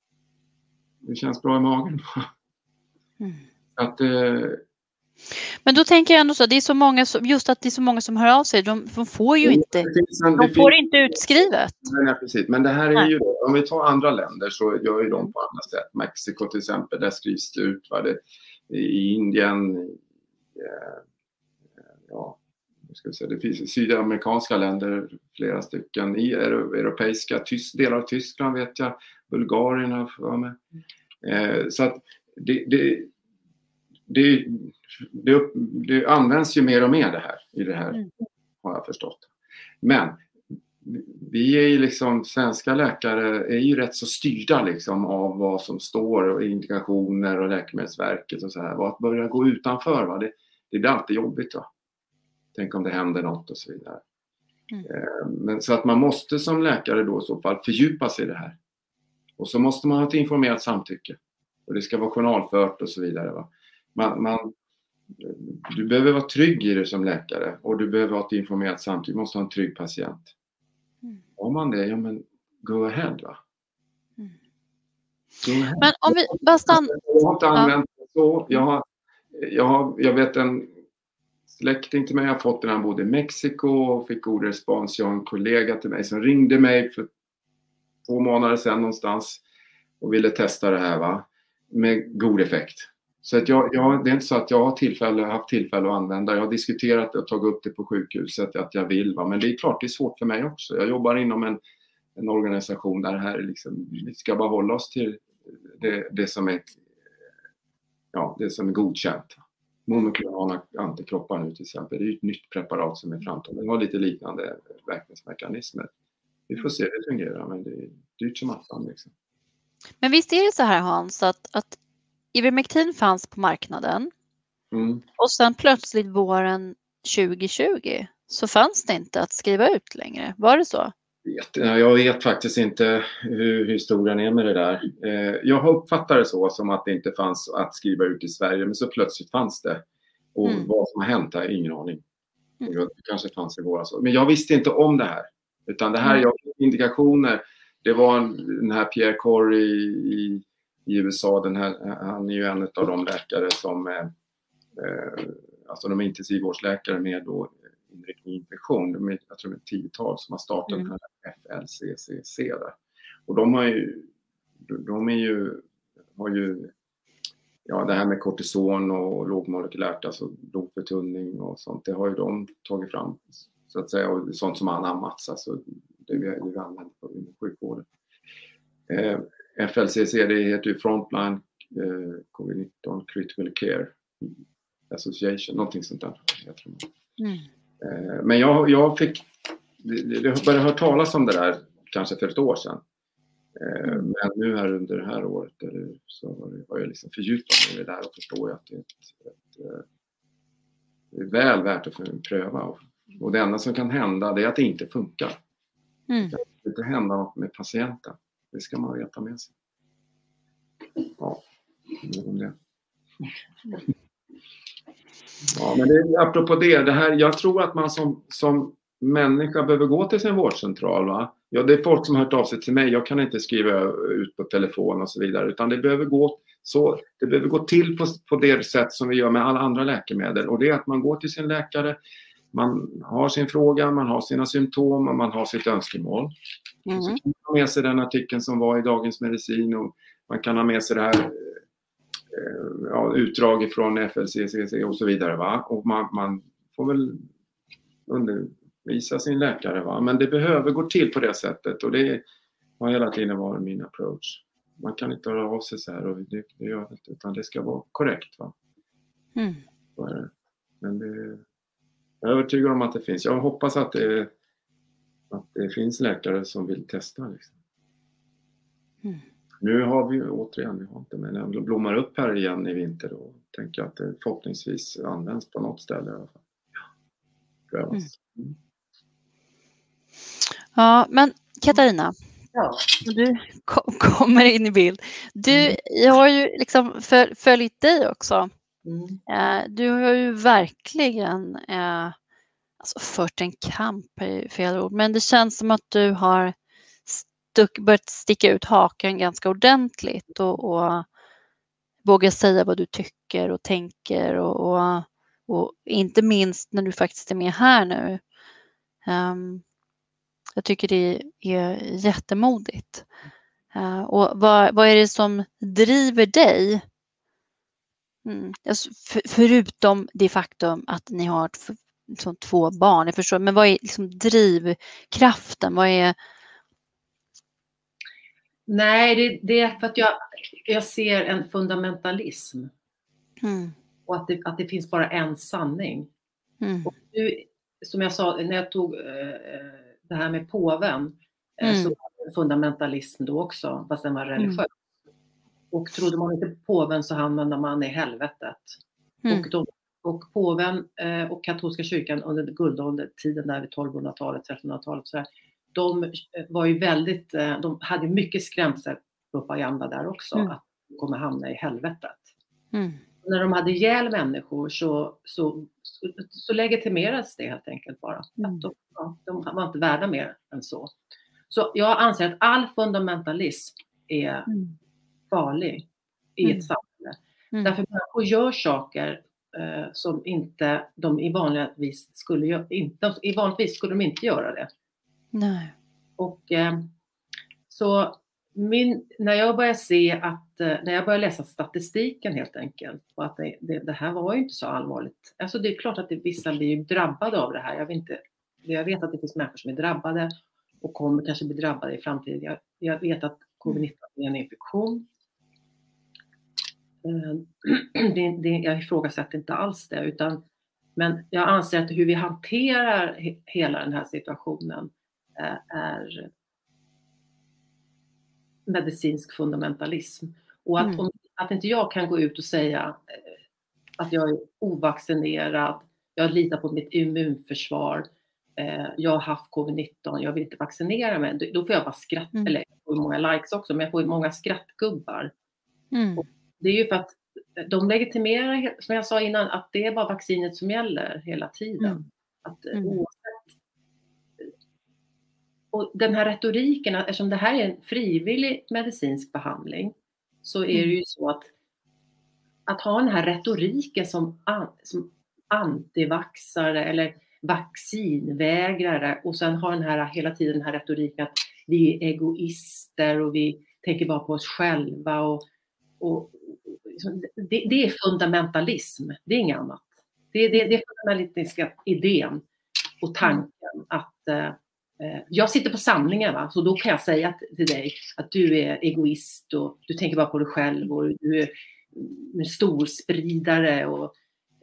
det känns bra i magen, va? Mm. Att eh, Men då tänker jag ändå så, det är så många, just att det är så många som hör av sig, de, de får ju inte, en, de får finns, inte utskrivet. Nej, precis. Men det här är nej. ju, om vi tar andra länder så gör ju de på andra sätt. Mexiko till exempel, där skrivs det ut, va? Det, i Indien, ja, ska vi säga, det finns i sydamerikanska länder flera stycken, i europeiska, tysk, delar av Tyskland vet jag, Bulgarien har för mig. Eh, så att det, det, det, det, det används ju mer och mer det här i det här, har jag förstått. Men vi är ju liksom, svenska läkare är ju rätt så styrda liksom av vad som står och indikationer och Läkemedelsverket och så här. Att börja gå utanför, va? Det, det blir alltid jobbigt, va? Tänk om det händer något och så vidare. Mm. Men så att man måste som läkare då i så fall fördjupa sig i det här. Och så måste man ha ett informerat samtycke. Och det ska vara journalfört och så vidare, va? Man, man, du behöver vara trygg i det som läkare. Och du behöver ha ett informerat samtycke. Du måste ha en trygg patient. Mm. Om man det, ja men go ahead, va? Mm. Go ahead. Men om vi bara stannar... Jag har inte använt det så. Jag, har, jag, har, jag vet en släkting till mig har fått den, han bodde i Mexiko och fick god respons. Jag har en kollega till mig som ringde mig för två månader sedan någonstans och ville testa det här, va? Med god effekt. Så att jag, jag, det är inte så att jag har tillfälle, haft tillfälle att använda. Jag har diskuterat och tagit upp det på sjukhuset att jag vill, va? Men det är klart det är svårt för mig också. Jag jobbar inom en, en organisation där det här är liksom, vi ska bara hålla oss till det, det, som, är, ja, det som är godkänt. Monoklonala antikroppar nu till exempel, det är ett nytt preparat som är framtaget. Det har lite liknande verkningsmekanismer. Vi får se hur det fungerar, men det är dyrt som attan liksom. Men visst är det så här, Hans, att, att Ivermectin fanns på marknaden mm. och sen plötsligt våren tjugo tjugo så fanns det inte att skriva ut längre. Var det så? Jag vet faktiskt inte hur historien är med det där. Jag har uppfattat det så som att det inte fanns att skriva ut i Sverige, men så plötsligt fanns det. Och mm. vad som har hänt har jag ingen aning. Mm. Det kanske fanns i våras. Men jag visste inte om det här. Utan det här är mm. indikationer. Det var den här Pierre Corey i, i U S A. Den här, han är ju en av de läkare som eh, alltså de är intensivvårdsläkare med då inriktning infektion. De är, jag tror det är ett tiotal som har startat mm. den här F L C C C där. Och de har ju, de är ju, har ju, ja det här med kortison och lågmolekylärt, alltså blodförtunning och sånt, det har ju de tagit fram så att säga, och sånt som har anammats, alltså det vi, vi använder på sjukvården. Eh, F L C C, det heter ju Frontline eh, covid nitton Critical Care Association, någonting sånt där. Jag tror. Mm. Eh, men jag, jag fick, jag började höra talas om det där kanske för ett år sedan. Eh, mm. Men nu här under det här året eller, så har jag liksom fördjupat mig i det där och förstår att det är, ett, ett, det är väl värt att pröva. Och, och det enda som kan hända det är att det inte funkar. Mm. Det kan inte hända något med patienten. Det ska man veta med sig. Ja, om det. Ja, men det, apropå det, det här, jag tror att man som, som människa behöver gå till sin vårdcentral, va? Ja, det är folk som har hört av sig till mig. Jag kan inte skriva ut på telefon och så vidare, utan det behöver gå, så, det behöver gå till på, på det sätt som vi gör med alla andra läkemedel. Och det är att man går till sin läkare, man har sin fråga, man har sina symptom och man har sitt önskemål. Mm. Och så kan man ha med sig den artikeln som var i Dagens Medicin och man kan ha med sig det här ja, utdrag ifrån F L C C C och så vidare, va? Och man, man får väl undervisa sin läkare, va? Men det behöver gå till på det sättet och det har hela tiden varit min approach. Man kan inte höra av sig så här och det, det gör det inte, utan det ska vara korrekt, va? Mm. Så är det. Men det, jag är övertygad om att det finns. Jag hoppas att det, att det finns läkare som vill testa liksom. Mm. Nu har vi återigen, vi har inte, men det blommar upp här igen i vinter och tänker att det förhoppningsvis används på något ställe i alla fall. Ja, mm. Mm. Ja, men Katarina, ja. Du kom, kommer in i bild. Du mm. jag har ju liksom föl, följt dig också. Mm. Eh, du har ju verkligen eh, alltså fört en kamp i fel ord, men det känns som att du har stuck, börjat sticka ut hakan ganska ordentligt och, och våga säga vad du tycker och tänker och, och, och inte minst när du faktiskt är med här nu. Um, jag tycker det är jättemodigt. Uh, och vad, vad är det som driver dig? Mm. Alltså, för, förutom det faktum att ni har ett liksom två barn. Jag förstår, men vad är liksom drivkraften? Vad är... Nej, det, det är för att jag, jag ser en fundamentalism. Mm. Och att det, att det finns bara en sanning. Mm. Och nu, som jag sa, när jag tog eh, det här med påven, eh, Mm. så var det fundamentalism då också, fast den var religiös. Mm. Och trodde man inte på påven så hamnade man i helvetet. Mm. Och, de, och påven eh, och katolska kyrkan under guldåldertiden där vid tolvhundratalet, trettonhundratalet, så där, de var ju väldigt, eh, de hade mycket skrämselpropaganda där också, Mm. att de kommer hamna i helvetet. Mm. När de hade ihjäl människor så, så, så, så legitimerades det helt enkelt bara. Mm. Att de, ja, de var inte värda mer än så. Så jag anser att all fundamentalism är Mm. farlig i Mm. ett samhälle. Mm. Därför människor gör saker eh, som inte de i vanligtvis skulle göra. Inte, i vanligtvis skulle de inte göra det. Nej. Och eh, så min, när jag börjar se att, eh, när jag börjar läsa statistiken helt enkelt, och att det, det, det här var ju inte så allvarligt. Alltså det är klart att det, vissa blir drabbade av det här. Jag vet, inte, jag vet att det finns människor som är drabbade och kommer kanske bli drabbade i framtiden. Jag, jag vet att covid nitton är en infektion. Det, det, jag ifrågasätter inte alls det, utan, men jag anser att hur vi hanterar he, hela den här situationen eh, är medicinsk fundamentalism. Och att, Mm. om, att inte jag kan gå ut och säga eh, att jag är ovaccinerad, jag litar på mitt immunförsvar, eh, jag har haft covid nitton, jag vill inte vaccinera mig, då, då får jag bara skratta, Mm. eller jag får många likes också, men jag får många skrattgubbar. Mm. Och det är ju för att de legitimerar, som jag sa innan, att det är bara vaccinet som gäller hela tiden. Mm. Att, Mm. oavsett. Och den här retoriken, eftersom det här är en frivillig medicinsk behandling, så är det ju så att att ha den här retoriken som, an, som antivaxare eller vaccinvägrare, och sen ha den här hela tiden den här retoriken att vi är egoister och vi tänker bara på oss själva, och, och det, det är fundamentalism, det är inget annat. Det, det, det är fundamentalistiska idén och tanken att eh, jag sitter på samlingen, va? Så då kan jag säga till dig att du är egoist och du tänker bara på dig själv och du är en storspridare och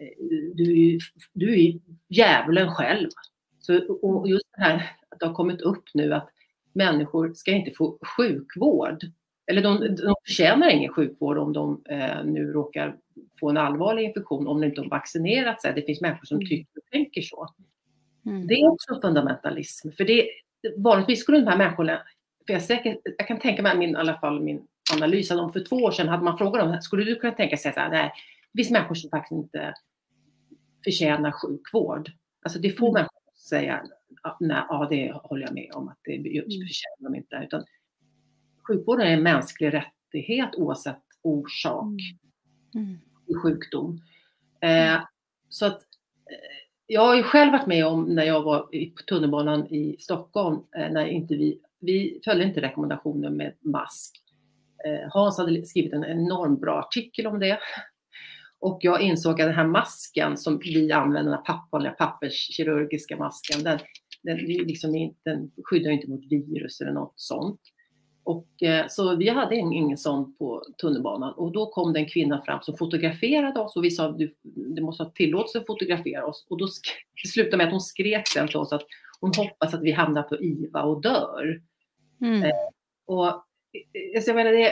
du är, du är djävulen själv. Så, och just det här att det har kommit upp nu att människor ska inte få sjukvård. Eller de, de förtjänar ingen sjukvård om de eh, nu råkar få en allvarlig infektion, om de inte har vaccinerat sig. Det finns människor som tycker och tänker så. Mm. Det är också fundamentalism. För det, vanligtvis skulle de här människorna, för jag, säkert, jag kan tänka mig min, i alla fall min analys, att om för två år sedan hade man frågat dem, skulle du kunna tänka sig så här, nej, det finns människor som faktiskt inte förtjänar sjukvård. Alltså det får mm. människor säga, nej, ja, det håller jag med om, att det förtjänar de inte. Utan sjukvården är en mänsklig rättighet oavsett orsak mm. i sjukdom. Eh, så att eh, jag har ju själv varit med om när jag var på tunnelbanan i Stockholm, eh, när inte vi, vi följde inte rekommendationer med mask. Eh, Hans hade skrivit en enormt bra artikel om det. Och jag insåg att den här masken som vi använder, den här papperskirurgiska masken, den, den, liksom, den skyddar inte mot virus eller något sånt. Och, eh, så vi hade ingen, ingen sån på tunnelbanan. Och då kom det en kvinna fram som fotograferade oss. Och vi sa, du, du måste ha tillåtelse att fotografera oss. Och då sk- det slutade med att hon skrek sen till oss att hon hoppas att vi hamnar på I V A och dör. Mm. Eh, och jag menar, det,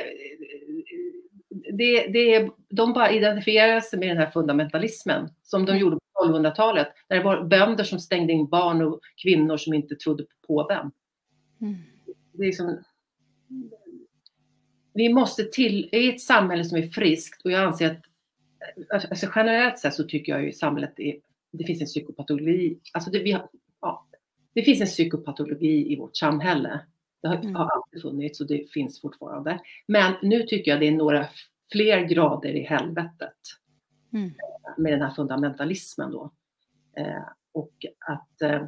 det, det, de bara identifierar sig med den här fundamentalismen. Som de gjorde på tolvhundratalet. När det var bönder som stängde in barn och kvinnor som inte trodde på påven. Mm. Det är som... Vi måste till i ett samhälle som är friskt, och jag anser att alltså generellt sett så tycker jag ju samhället är, det finns en psykopatologi, alltså det, vi har, ja, det finns en psykopatologi i vårt samhälle. Det har, mm. har alltid funnits och det finns fortfarande. Men nu tycker jag det är några fler grader i helvetet mm. med den här fundamentalismen då. Eh, och att eh,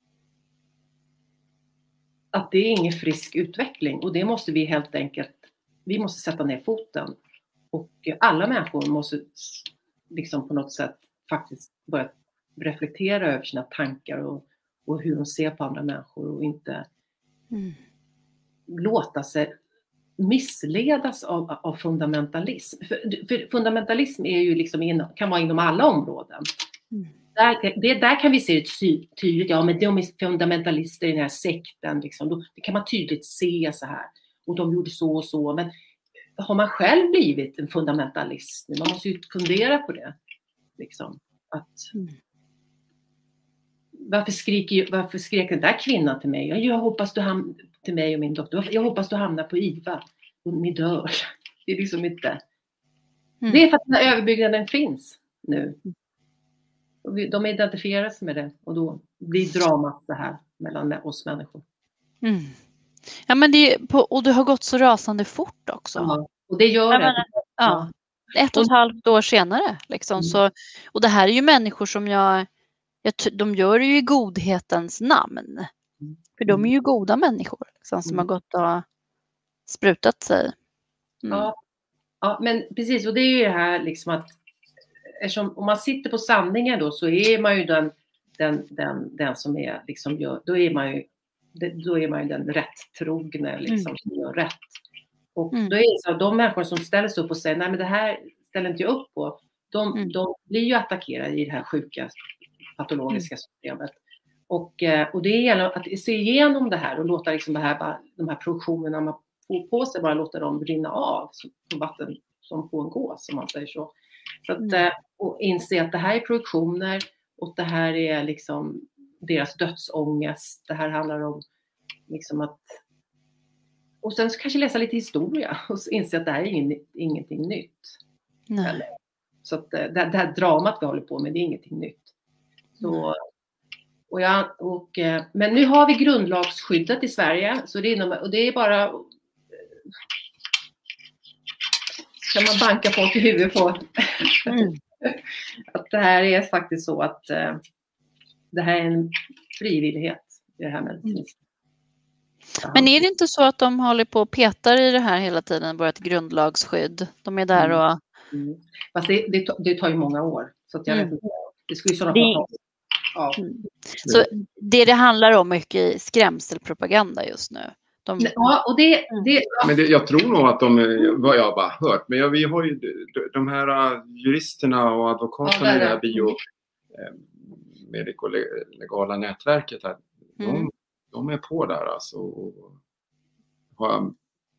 att det är ingen frisk utveckling, och det måste vi helt enkelt, vi måste sätta ner foten, och alla människor måste liksom på något sätt faktiskt börja reflektera över sina tankar och, och hur de ser på andra människor och inte Mm. låta sig missledas av, av fundamentalism. För, för fundamentalism är ju liksom in, kan vara inom alla områden. Mm. Där, det, där kan vi se det tydligt, ja men de är fundamentalister i den här sekten, liksom. Då, det kan man tydligt se så här. Och de gjorde så och så, men har man själv blivit en fundamentalist? Man måste ju fundera på det. Liksom. Att, Mm. varför, skriker, varför skrek den där kvinnan till mig? Jag, jag hoppas du hamnar till mig och min dotter. Jag hoppas du hamnar på I V A och ni dör. Det är liksom inte. Mm. Det är för att den här överbyggnaden finns nu. De identifierar sig med det och då blir dramat det här mellan oss människor. Mm. Ja, men det är på, och det har gått så rasande fort också. Ja, och det gör Jag det. menar, ja. Ett och ett halvt år senare. Liksom, Mm. så, och det här är ju människor som jag, jag de gör det ju i godhetens namn. Mm. För de är ju goda människor liksom, som Mm. har gått och sprutat sig. Mm. Ja, ja, men precis. Och det är ju det här liksom att eftersom, om man sitter på sanningen då så är man ju den, den, den, den som är liksom gör, då är man ju då är man ju den rätt-trogne liksom, Mm. som gör rätt. Och Mm. då är det så att de människor som ställer sig upp och säger nej men det här ställer inte jag upp på, de, Mm. de blir ju attackerade i det här sjuka patologiska systemet. Och, eh, och det gäller att se igenom det här och låta liksom det här, bara, de här produktionerna man får på sig, bara låta dem rinna av som vatten som på en gås, som man säger så. Så att, Mm. eh, och inse att det här är produktioner och det här är liksom deras dödsångest. Det här handlar om liksom att och sen så kanske läsa lite historia och inse att det här är ingen, ingenting nytt. Nej. Eller, så att det, det här dramat vi håller på med, det är ingenting nytt. Så, och jag, och, men nu har vi grundlagsskyddet i Sverige. Så det är, och det är bara... Kan man banka folk i huvudet på Mm. att det här är faktiskt så att det här är en frivillighet i det här med Mm. Men är det inte så att de håller på och petar i det här hela tiden, vårt grundlagsskydd? De är där och... Mm. Fast det, det, det tar ju många år. Så att jag Mm. vet inte. Det skulle ju sådana Det- fall. Ja. Mm. Så det det handlar om mycket i skrämselpropaganda just nu. De... Ja, och det... det Men det, jag tror nog att de, vad jag bara hört, men jag, vi har ju de, de här uh, juristerna och advokaterna Ja, i där det är här bio, eh, medikolegala nätverket här, Mm. de, de är på där alltså. Och har,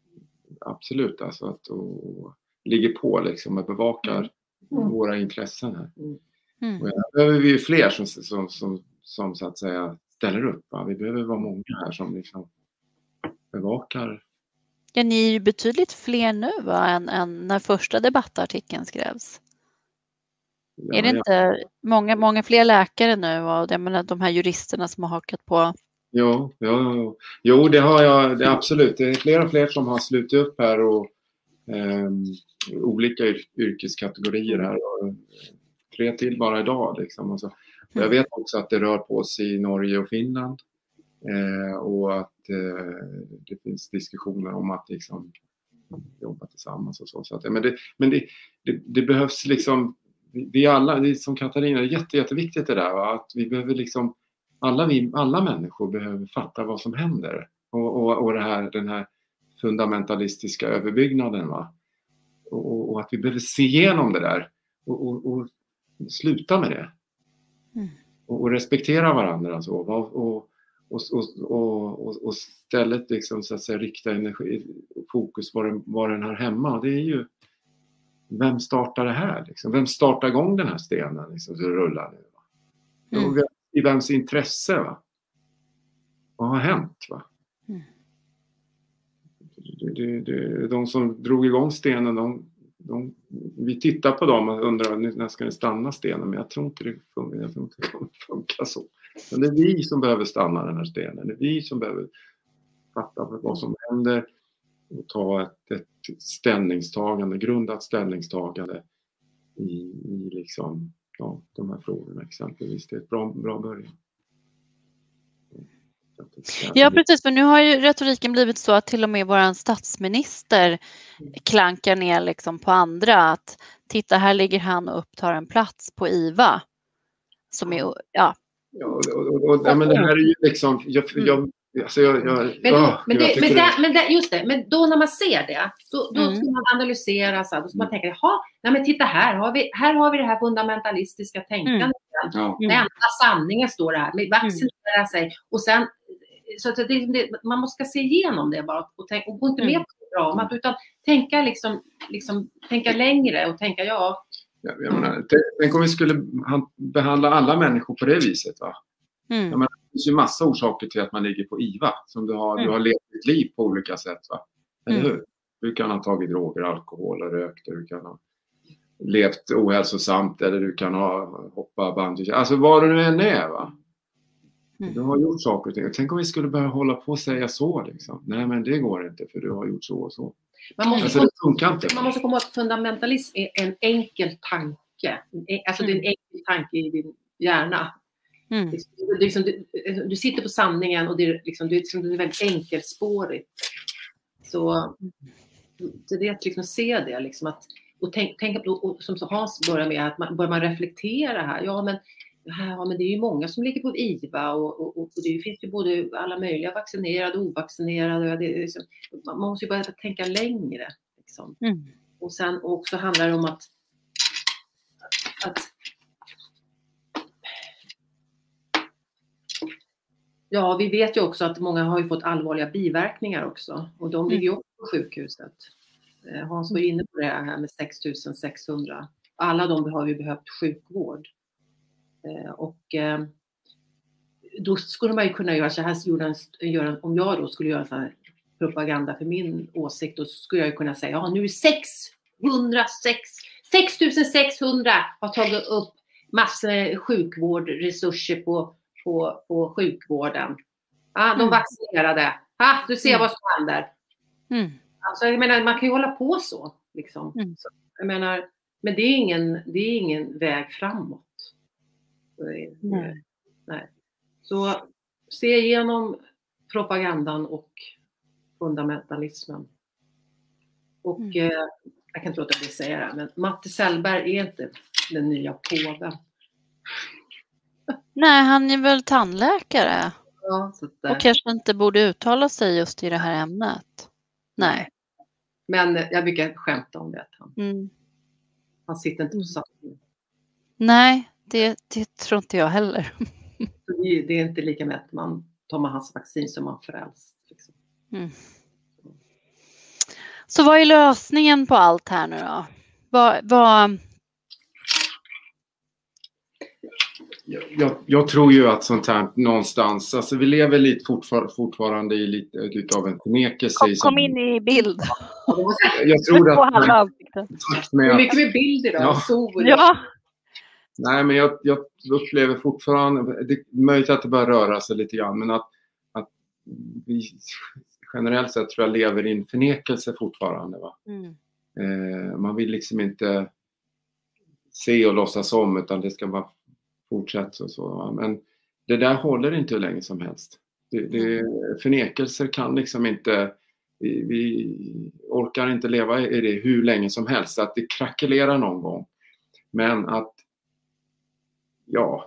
absolut alltså att och, ligger på liksom och bevakar Mm. våra intressen här. Mm. Och här behöver vi ju fler som, som, som, som så att säga ställer upp. Va? Vi behöver vara många här som liksom bevakar. Ja, ni är ju betydligt fler nu va, än, än när första debattartikeln skrevs. Ja, Är det ja. inte många, många fler läkare nu och jag menar, de här juristerna som har hakat på? Jo, ja, ja. Jo, det har jag, det är absolut. Det är fler och fler som har slutit upp här och eh, olika yr- yrkeskategorier här. Och, eh, tre till bara idag liksom. Och så. Och jag vet också att det rör på sig i Norge och Finland. Eh, och att eh, det finns diskussioner om att liksom jobba tillsammans och så. så att, men det, men det, det, det behövs liksom, vi alla, det är som Katarina, det är jätte, jätteviktigt det där, va? Att vi behöver liksom, alla, vi, alla människor behöver fatta vad som händer. Och, och, och det här, den här fundamentalistiska överbyggnaden. Va? Och, och, och att vi behöver se igenom det där och, och, och sluta med det. Mm. Och, och respektera varandra och så. Och, och, Och, och, och, och stället liksom, så att säga, rikta energi, fokus var den, var den här hemma. Det är ju, vem startar det här? Liksom? Vem startar igång den här stenen liksom, så det rullar nu? Va? Mm. Och i vems intresse? Va? Vad har hänt? Va? Mm. Det, det, det, de som drog igång stenen, de, de, vi tittar på dem och undrar när ska det stanna stenen, men jag tror inte det, jag tror inte det kommer funka så. Men det är vi som behöver stanna den här stenen. Det är vi som behöver fatta vad som händer och ta ett, ett ställningstagande, grundat ställningstagande i, i liksom, ja, de här frågorna exempelvis. Det är ett bra, bra början. Ja, precis. För nu har ju retoriken blivit så att till och med vår statsminister klankar ner liksom på andra. Att titta, här ligger han och upptar en plats på I V A. som är, ja. Ja, och, och, och, ja, men det här är ju liksom, jag, jag, alltså jag, jag, men, åh, men, jag det, men, det... det, men det, just det, men då när man ser det, då, då Mm. ska man analysera, så här, då ska man Mm. tänka, jaha, nej men titta här, har vi, här har vi det här fundamentalistiska tänkandet. Mm. Ja. Den enda sanningen står det här, med vaccinera sig. Och sen, så att det, det, man måste se igenom det bara och, tänka, och gå inte Mm. med på dramat, utan tänka, liksom, liksom, tänka längre och tänka, ja. Ja, jag menar, tänk om vi skulle behandla alla människor på det viset, va? Mm. Jag menar, det finns ju massa orsaker till att man ligger på I V A. Som du har, Mm. du har levt ditt liv på olika sätt, va? Eller Mm. hur? Du kan ha tagit droger, alkohol och rökt. Du kan ha levt ohälsosamt. Eller du kan ha hoppat bungee. Alltså vad det nu än är, va? Mm. Du har gjort saker och ting. Tänk om vi skulle börja hålla på och säga så, liksom. Nej, men det går inte för du har gjort så och så. Man måste, Alltså, det funkar inte. man måste komma ihåg att fundamentalism är en enkel tanke. Alltså det är en enkel tanke i din hjärna. Mm. Det är liksom, du, du sitter på sanningen och det är, liksom, det är, liksom, det är väldigt enkelspårigt. Så det är att liksom se det. Liksom, att, och tänk, tänk, och, som Hans börjar med, att man, börjar man reflektera här. Ja men, ja, men det är ju många som ligger på I V A och, och, och det finns ju både alla möjliga vaccinerade och ovaccinerade. Det är liksom, man måste ju börja tänka längre. Liksom. Mm. Och sen och också handlar det om att, att ja, vi vet ju också att många har ju fått allvarliga biverkningar också. Och de ligger ju också på sjukhuset. Hans var inne på det här med sex tusen sexhundra. Alla de har ju behövt sjukvård. Och då skulle man ju kunna göra så här. Göra, om jag då skulle göra så här propaganda för min åsikt. Då skulle jag ju kunna säga, ja nu är sexhundrasex, sex tusen sexhundra har tagit upp massor sjukvård, resurser på På, på sjukvården. Ah, de Mm. vaccinerade. Ah, du ser Mm. vad som händer. Mm. Alltså, jag menar, man kan ju hålla på så. Liksom. Mm. så jag menar, men det är ingen, det är ingen väg framåt. Så, det, Nej. nej. Så se igenom propagandan och fundamentalismen. Och Mm. eh, jag kan inte låta bli att säga det, men Matte Sellberg är inte den nya påven. Nej, han är väl tandläkare. Ja, så att, Och kanske inte borde uttala sig just i det här ämnet. Nej. Men jag brukar skämta om det. Han, Mm. han sitter inte på sanningen. Nej, det, det tror inte jag heller. Det är inte lika med att man tar med hans vaccin som man frälst. Liksom. Mm. Så vad är lösningen på allt här nu då? Vad... vad... Jag, jag, jag tror ju att sånt här någonstans, alltså vi lever lite fortfar, fortfarande i lite, lite av en förnekelse. Kom, kom in i bild. Jag tror på att... alla ansikten. Det är mycket med bild idag. Ja. Sol. Ja. Nej, men jag, jag upplever fortfarande, det är möjligt att det börjar röra sig lite grann, men att, att vi generellt sett tror jag lever i en förnekelse fortfarande. Va? Mm. Eh, man vill liksom inte se och låtsas om, utan det ska bara fortsätta och så. Va? Men det där håller inte hur länge som helst. Det, det, förnekelser kan liksom inte, vi, vi orkar inte leva i det hur länge som helst. Att det krackelerar någon gång. Men att ja,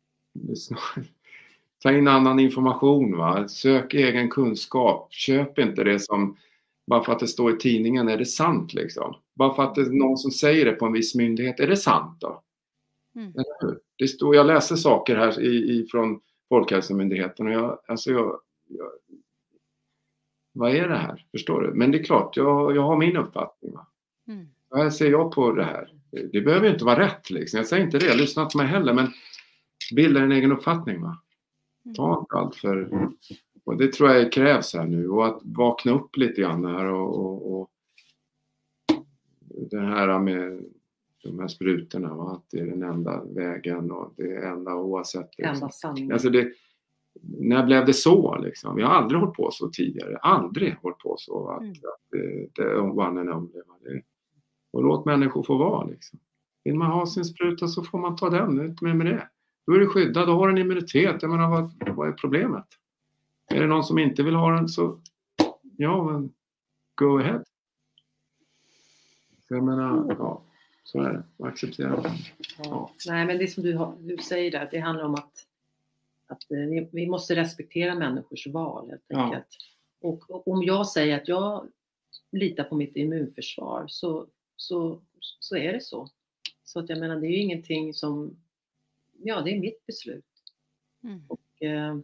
ta in annan information, va? Sök egen kunskap. Köp inte det som, bara för att det står i tidningen, är det sant liksom? Bara för att det är någon som säger det på en viss myndighet, är det sant då? Mm. Det står, jag läser saker här i, i, från Folkhälsomyndigheten och jag, alltså jag, jag, vad är det här? Förstår du? Men det är klart, jag, jag har min uppfattning, va? Mm. Här ser jag på det här. Det behöver inte vara rätt liksom. Jag säger inte det, jag lyssnar inte mig heller, men bilda en egen uppfattning, va? Ta inte allt för... Och det tror jag krävs här nu. Och att vakna upp lite grann här och, och, och det här med de här sprutorna, va? Att det är den enda vägen och det är enda oavsett. Liksom. Enda sanningen. Alltså det, när blev det så liksom? Jag har aldrig hållit på så tidigare. Aldrig hållit på så att, mm. att det, det är one and only. Det, och låt människor få vara liksom. Vill man ha sin spruta så får man ta den, ut med med det. Då är du skyddad, då har du en immunitet. Jag menar, vad, vad är problemet? Är det någon som inte vill ha den så ja, men go ahead. Så jag menar, ja, så är det. Acceptera det. Ja. Nej, men det som du, har, du säger där, det handlar om att, att vi, vi måste respektera människors val helt enkelt. Ja. Och, och om jag säger att jag litar på mitt immunförsvar så, så, så är det så. Så att jag menar, det är ju ingenting som, ja, det är mitt beslut. Mm. Och, eh,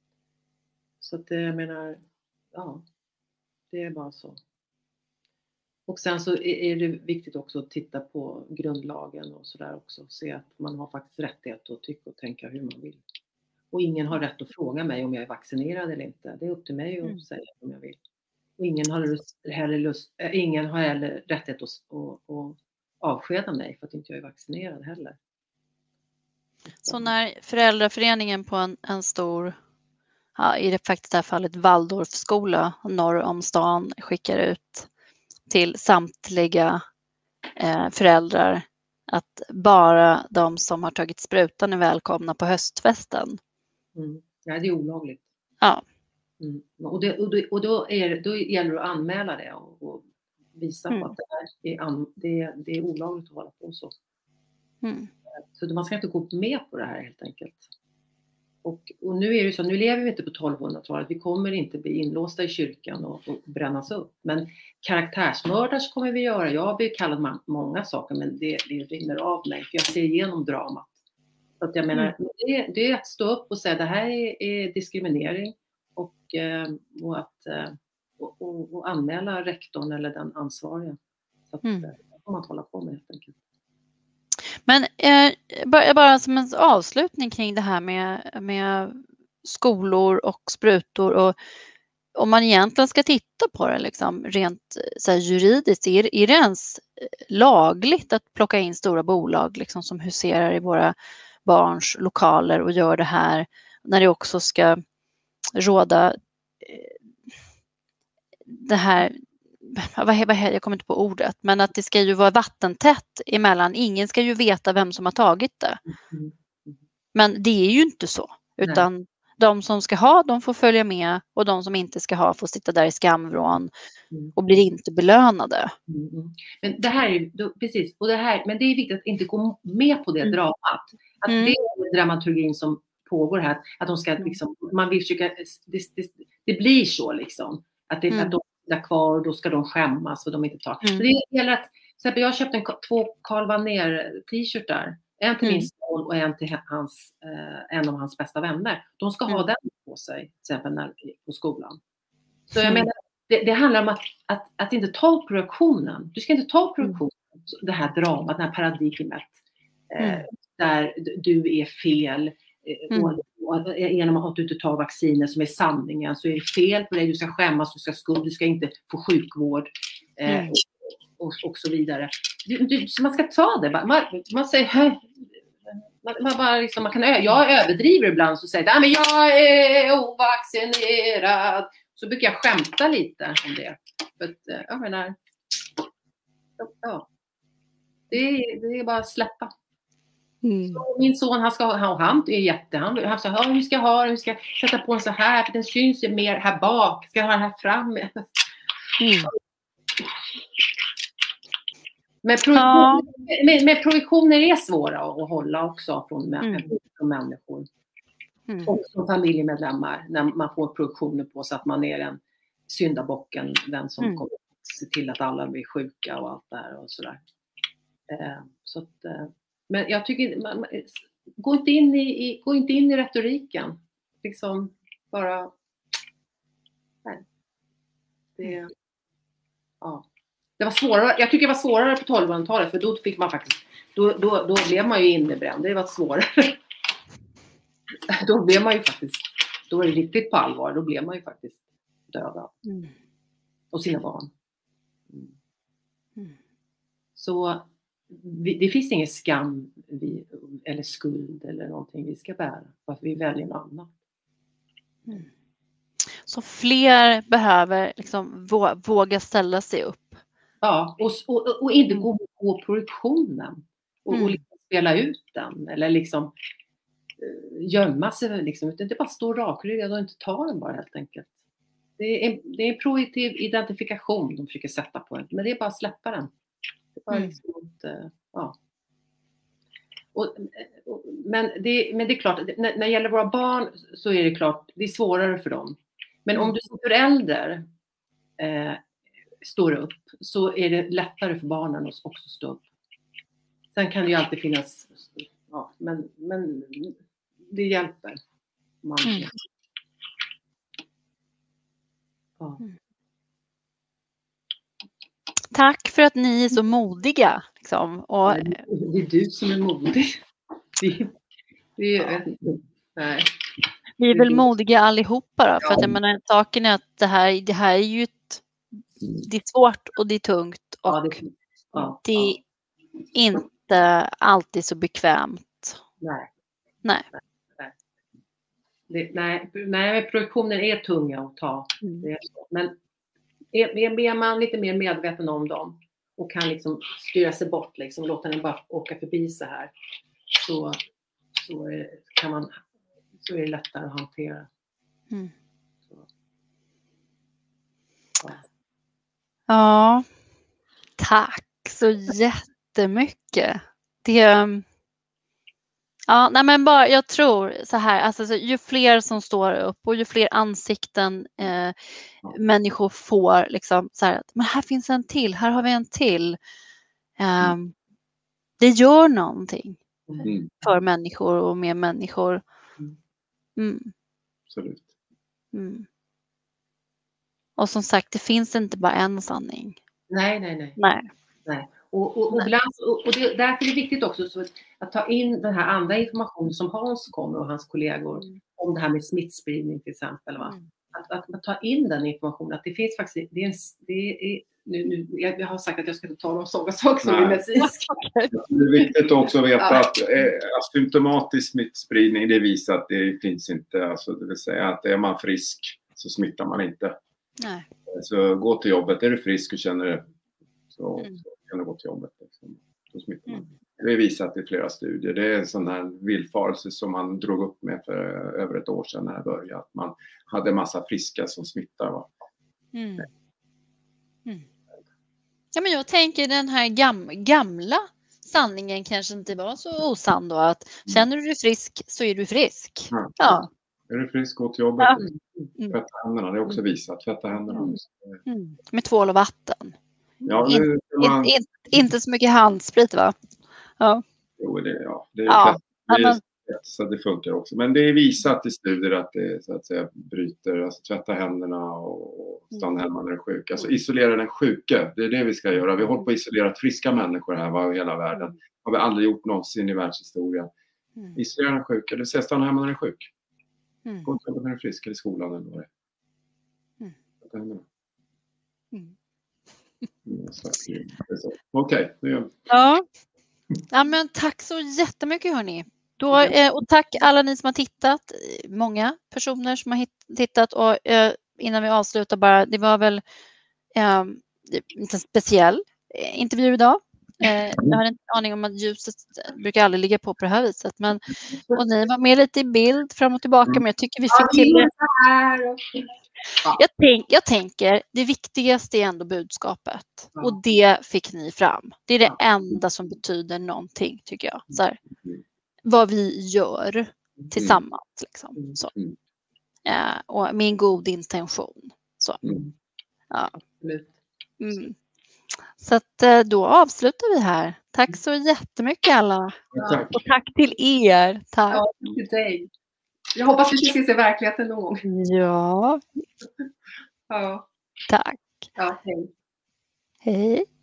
så att jag menar, ja, det är bara så. Och sen så är det viktigt också att titta på grundlagen och sådär också. Se att man har faktiskt rättighet att tycka och tänka hur man vill. Och ingen har rätt att fråga mig om jag är vaccinerad eller inte. Det är upp till mig att mm. säga om jag vill. Och ingen har heller, lust, äh, ingen har heller rättighet att, att, att avskeda mig för att inte jag är vaccinerad heller. Så när föräldraföreningen på en, en stor, ja, i det faktiskt det här fallet Waldorfskola norr om stan skickar ut till samtliga eh, föräldrar att bara de som har tagit sprutan är välkomna på höstfesten. Mm. Ja, det är olagligt. Ja. Mm. Och, det, och, det, och då, är, då gäller det att anmäla det och, och visa mm. på att det, här är, an, det, det är olagligt att hålla på så. Mm. Så man ska inte gå med på det här helt enkelt. Och, och nu är det så, nu lever vi inte på tolvhundratalet. Vi kommer inte bli inlåsta i kyrkan och, och brännas upp. Men karaktärsmördare kommer vi göra. Jag har blivit kallad ma- många saker, men det, det rinner av mig. För jag ser igenom dramat. Så att jag menar, mm. det, det är att stå upp och säga att det här är, är diskriminering. Och, eh, och att och, och, och anmäla rektorn eller den ansvariga. Så att mm. det får man hålla på med helt enkelt. Men eh, bara, bara som en avslutning kring det här med, med skolor och sprutor och om man egentligen ska titta på det liksom, rent så här, juridiskt, är, är det ens lagligt att plocka in stora bolag liksom, som huserar i våra barns lokaler och gör det här när det också ska råda eh, det här, vad, vad, jag kommer inte på ordet, men att det ska ju vara vattentätt emellan. Ingen ska ju veta vem som har tagit det. Mm. Men det är ju inte så, utan Nej. De som ska ha, de får följa med och de som inte ska ha får sitta där i skamvrån mm. och blir inte belönade. Mm. Men det här är då, precis, och det här, men det är viktigt att inte gå med på det mm. dramat. Att mm. det är dramaturgin som pågår här, att de ska liksom, man vill försöka, det, det, det blir så liksom, att, det, mm. att de är kvar och då ska de skämmas och de inte tar. Mm. Så det gäller att, så jag har köpt en, två Carl Vanner t-shirtar. En till mm. min son och en till hans, eh, en av hans bästa vänner. De ska mm. ha den på sig, till exempel när, på skolan. Så jag mm. menar, det, det handlar om att, att, att inte ta produktionen. Du ska inte ta produktionen, mm. det här dramat, det här paradigmet. Eh, mm. Där du är fel. Eh, mm. och, och, genom att du inte tar vacciner som är sanningen så är det fel på dig. Du ska skämmas, du ska skuld, du ska inte få sjukvård. Eh, mm. Och, och så vidare. Du, du, så man ska ta det. Man, man säger, hej. Man, man, bara liksom, man kan, jag överdriver ibland så säger ah, men jag är ovaccinerad. Så brukar jag skämta lite om det. För att, jag menar, ja. Det är, det är bara att släppa. Mm. Så min son, han ska ha, han är jätte, han, han sa, hur ska jag ha den, hur ska jag sätta på den så här, för den syns ju mer här bak, ska jag ha den här framme. Mm. Men, produktion, ja. men, men produktioner är svåra att hålla också från, mm. från människor. Mm. Och som familjemedlemmar när man får produktioner på så att man är den syndabocken, den som mm. kommer se till att alla blir sjuka och allt det här och sådär. Eh, så att, eh, men jag tycker, man, gå, inte in i, i, gå inte in i retoriken. Liksom bara, nej. Det, ja. Det var svårare, jag tycker det var svårare på tolvhundratalet för då fick man faktiskt, då, då, då blev man ju innebränd, det var svårare. Då blev man ju faktiskt, då var det riktigt på allvar, då blev man ju faktiskt dödad. Mm. Och sina barn. Mm. Mm. Så vi, det finns ingen skam vi, eller skuld eller någonting vi ska bära för att vi väljer något annat. Mm. Så fler behöver liksom våga ställa sig upp. Ja, och, och, och inte gå på produktionen och, mm. och liksom spela ut den eller liksom uh, gömma sig liksom, utan det bara står rakryggad och inte ta den bara helt enkelt. Det är, en, det är en proaktiv identifikation de försöker sätta på en, men det är bara att släppa den. Det är bara mm. liksom inte, ja. och, och, men, det, men det är klart, när, när det gäller våra barn så är det klart, det är svårare för dem. Men om du som förälder eh, står upp så är det lättare för barnen att också stå upp. Sen kan det ju alltid finnas, ja, men, men det hjälper. Man. Mm. Ja. Tack för att ni är så modiga. Liksom. Och, Det är du som är modig. Vi, vi, ja. Nej. vi är väl modiga allihopa då, för att jag menar, saken är att det här, det här är ju ett, det är svårt och det är tungt och ja, det, ja, det är ja. inte alltid så bekvämt. Nej. Nej. Nej. Det, nej, nej, produktionen är tunga att ta. Mm. Det är så. Men är, är man lite mer medveten om dem och kan liksom styra sig bort, liksom, låta den bara åka förbi så här, så, så, är, kan man, så är det lättare att hantera. Mm. Så. Ja. Ja, tack så jättemycket. Det, ja, nej men bara, jag tror så här, alltså, ju fler som står upp och ju fler ansikten eh, människor får, liksom, så här, men här finns en till, här har vi en till. Eh, det gör någonting Mm. för människor och med människor. Mm. Absolut. Mm. Och som sagt, det finns inte bara en sanning. Nej, nej, nej. Nej. nej. Och, och, och, ibland, och, och det, därför är det viktigt också så att ta in den här andra informationen som Hans kommer och hans kollegor mm. om det här med smittspridning till exempel. Va? Mm. Att, att, att ta in den informationen, att det finns faktiskt, det är, en, det är nu, nu, jag har sagt att jag ska inte tala om sådana saker som är medicinsk. Det är viktigt också att veta ja. att eh, asymptomatisk smittspridning, det visar att det finns inte, alltså det vill säga att är man frisk så smittar man inte. Nej. Så gå till jobbet, är du frisk och känner det så, mm. så kan du gå till jobbet. Liksom. Då smittar man. Mm. Det är visat i flera studier. Det är en sån här villfarelse som man drog upp med för över ett år sedan när det började. Att man hade en massa friska som smittar. Va? Mm. Mm. Ja, men jag tänker den här gam- gamla sanningen kanske inte var så osann då. Att känner du dig frisk så är du frisk. Ja. Ja. Är du frisk, gå till jobbet. Ja. Mm. Tvätta händerna, det är också visat. Tvätta händerna. Mm. Mm. Med tvål och vatten. Ja, nu, in, man... in, in, inte så mycket handsprit, va? Ja. Jo, det, ja, det är, ja. det är så det funkar också. Men det är visat i studier att det så att säga bryter, alltså tvätta händerna och stanna hemma när du är sjuk. Alltså isolera den sjuke, det är det vi ska göra. Vi har hållit på att isolera friska människor här var i hela världen. Har vi aldrig gjort någonsin i världshistorien. Mm. Isolera den sjuka, det vill säga stanna hemma när du är sjuk. Mm. Gå till när du är frisk eller i skolan eller vad det är. Mm. Tvätta händerna. Mm. Okej, nu gör vi. Ja. Ja, men tack så jättemycket hörni. Då, eh, och tack alla ni som har tittat. Många personer som har hit- tittat. Och eh, innan vi avslutar bara, det var väl eh, inte en speciell intervju idag. Eh, jag har inte aning om att ljuset brukar aldrig ligga på på det här viset. Men, och ni var med lite i bild fram och tillbaka. Men jag tycker vi fick till det. Jag, tänk, jag tänker, det viktigaste är ändå budskapet. Ja. Och det fick ni fram. Det är det ja. enda som betyder någonting, tycker jag. Så här, vad vi gör tillsammans. Liksom. Så. Ja, och med en god intention. Så, ja. Mm. Så att, då avslutar vi här. Tack så jättemycket alla. Tack. Och tack till er. Tack. Ja, till dig. Jag hoppas vi ska ses i verkligheten någon gång. Ja. Ja. Tack. Ja, hej. Hej.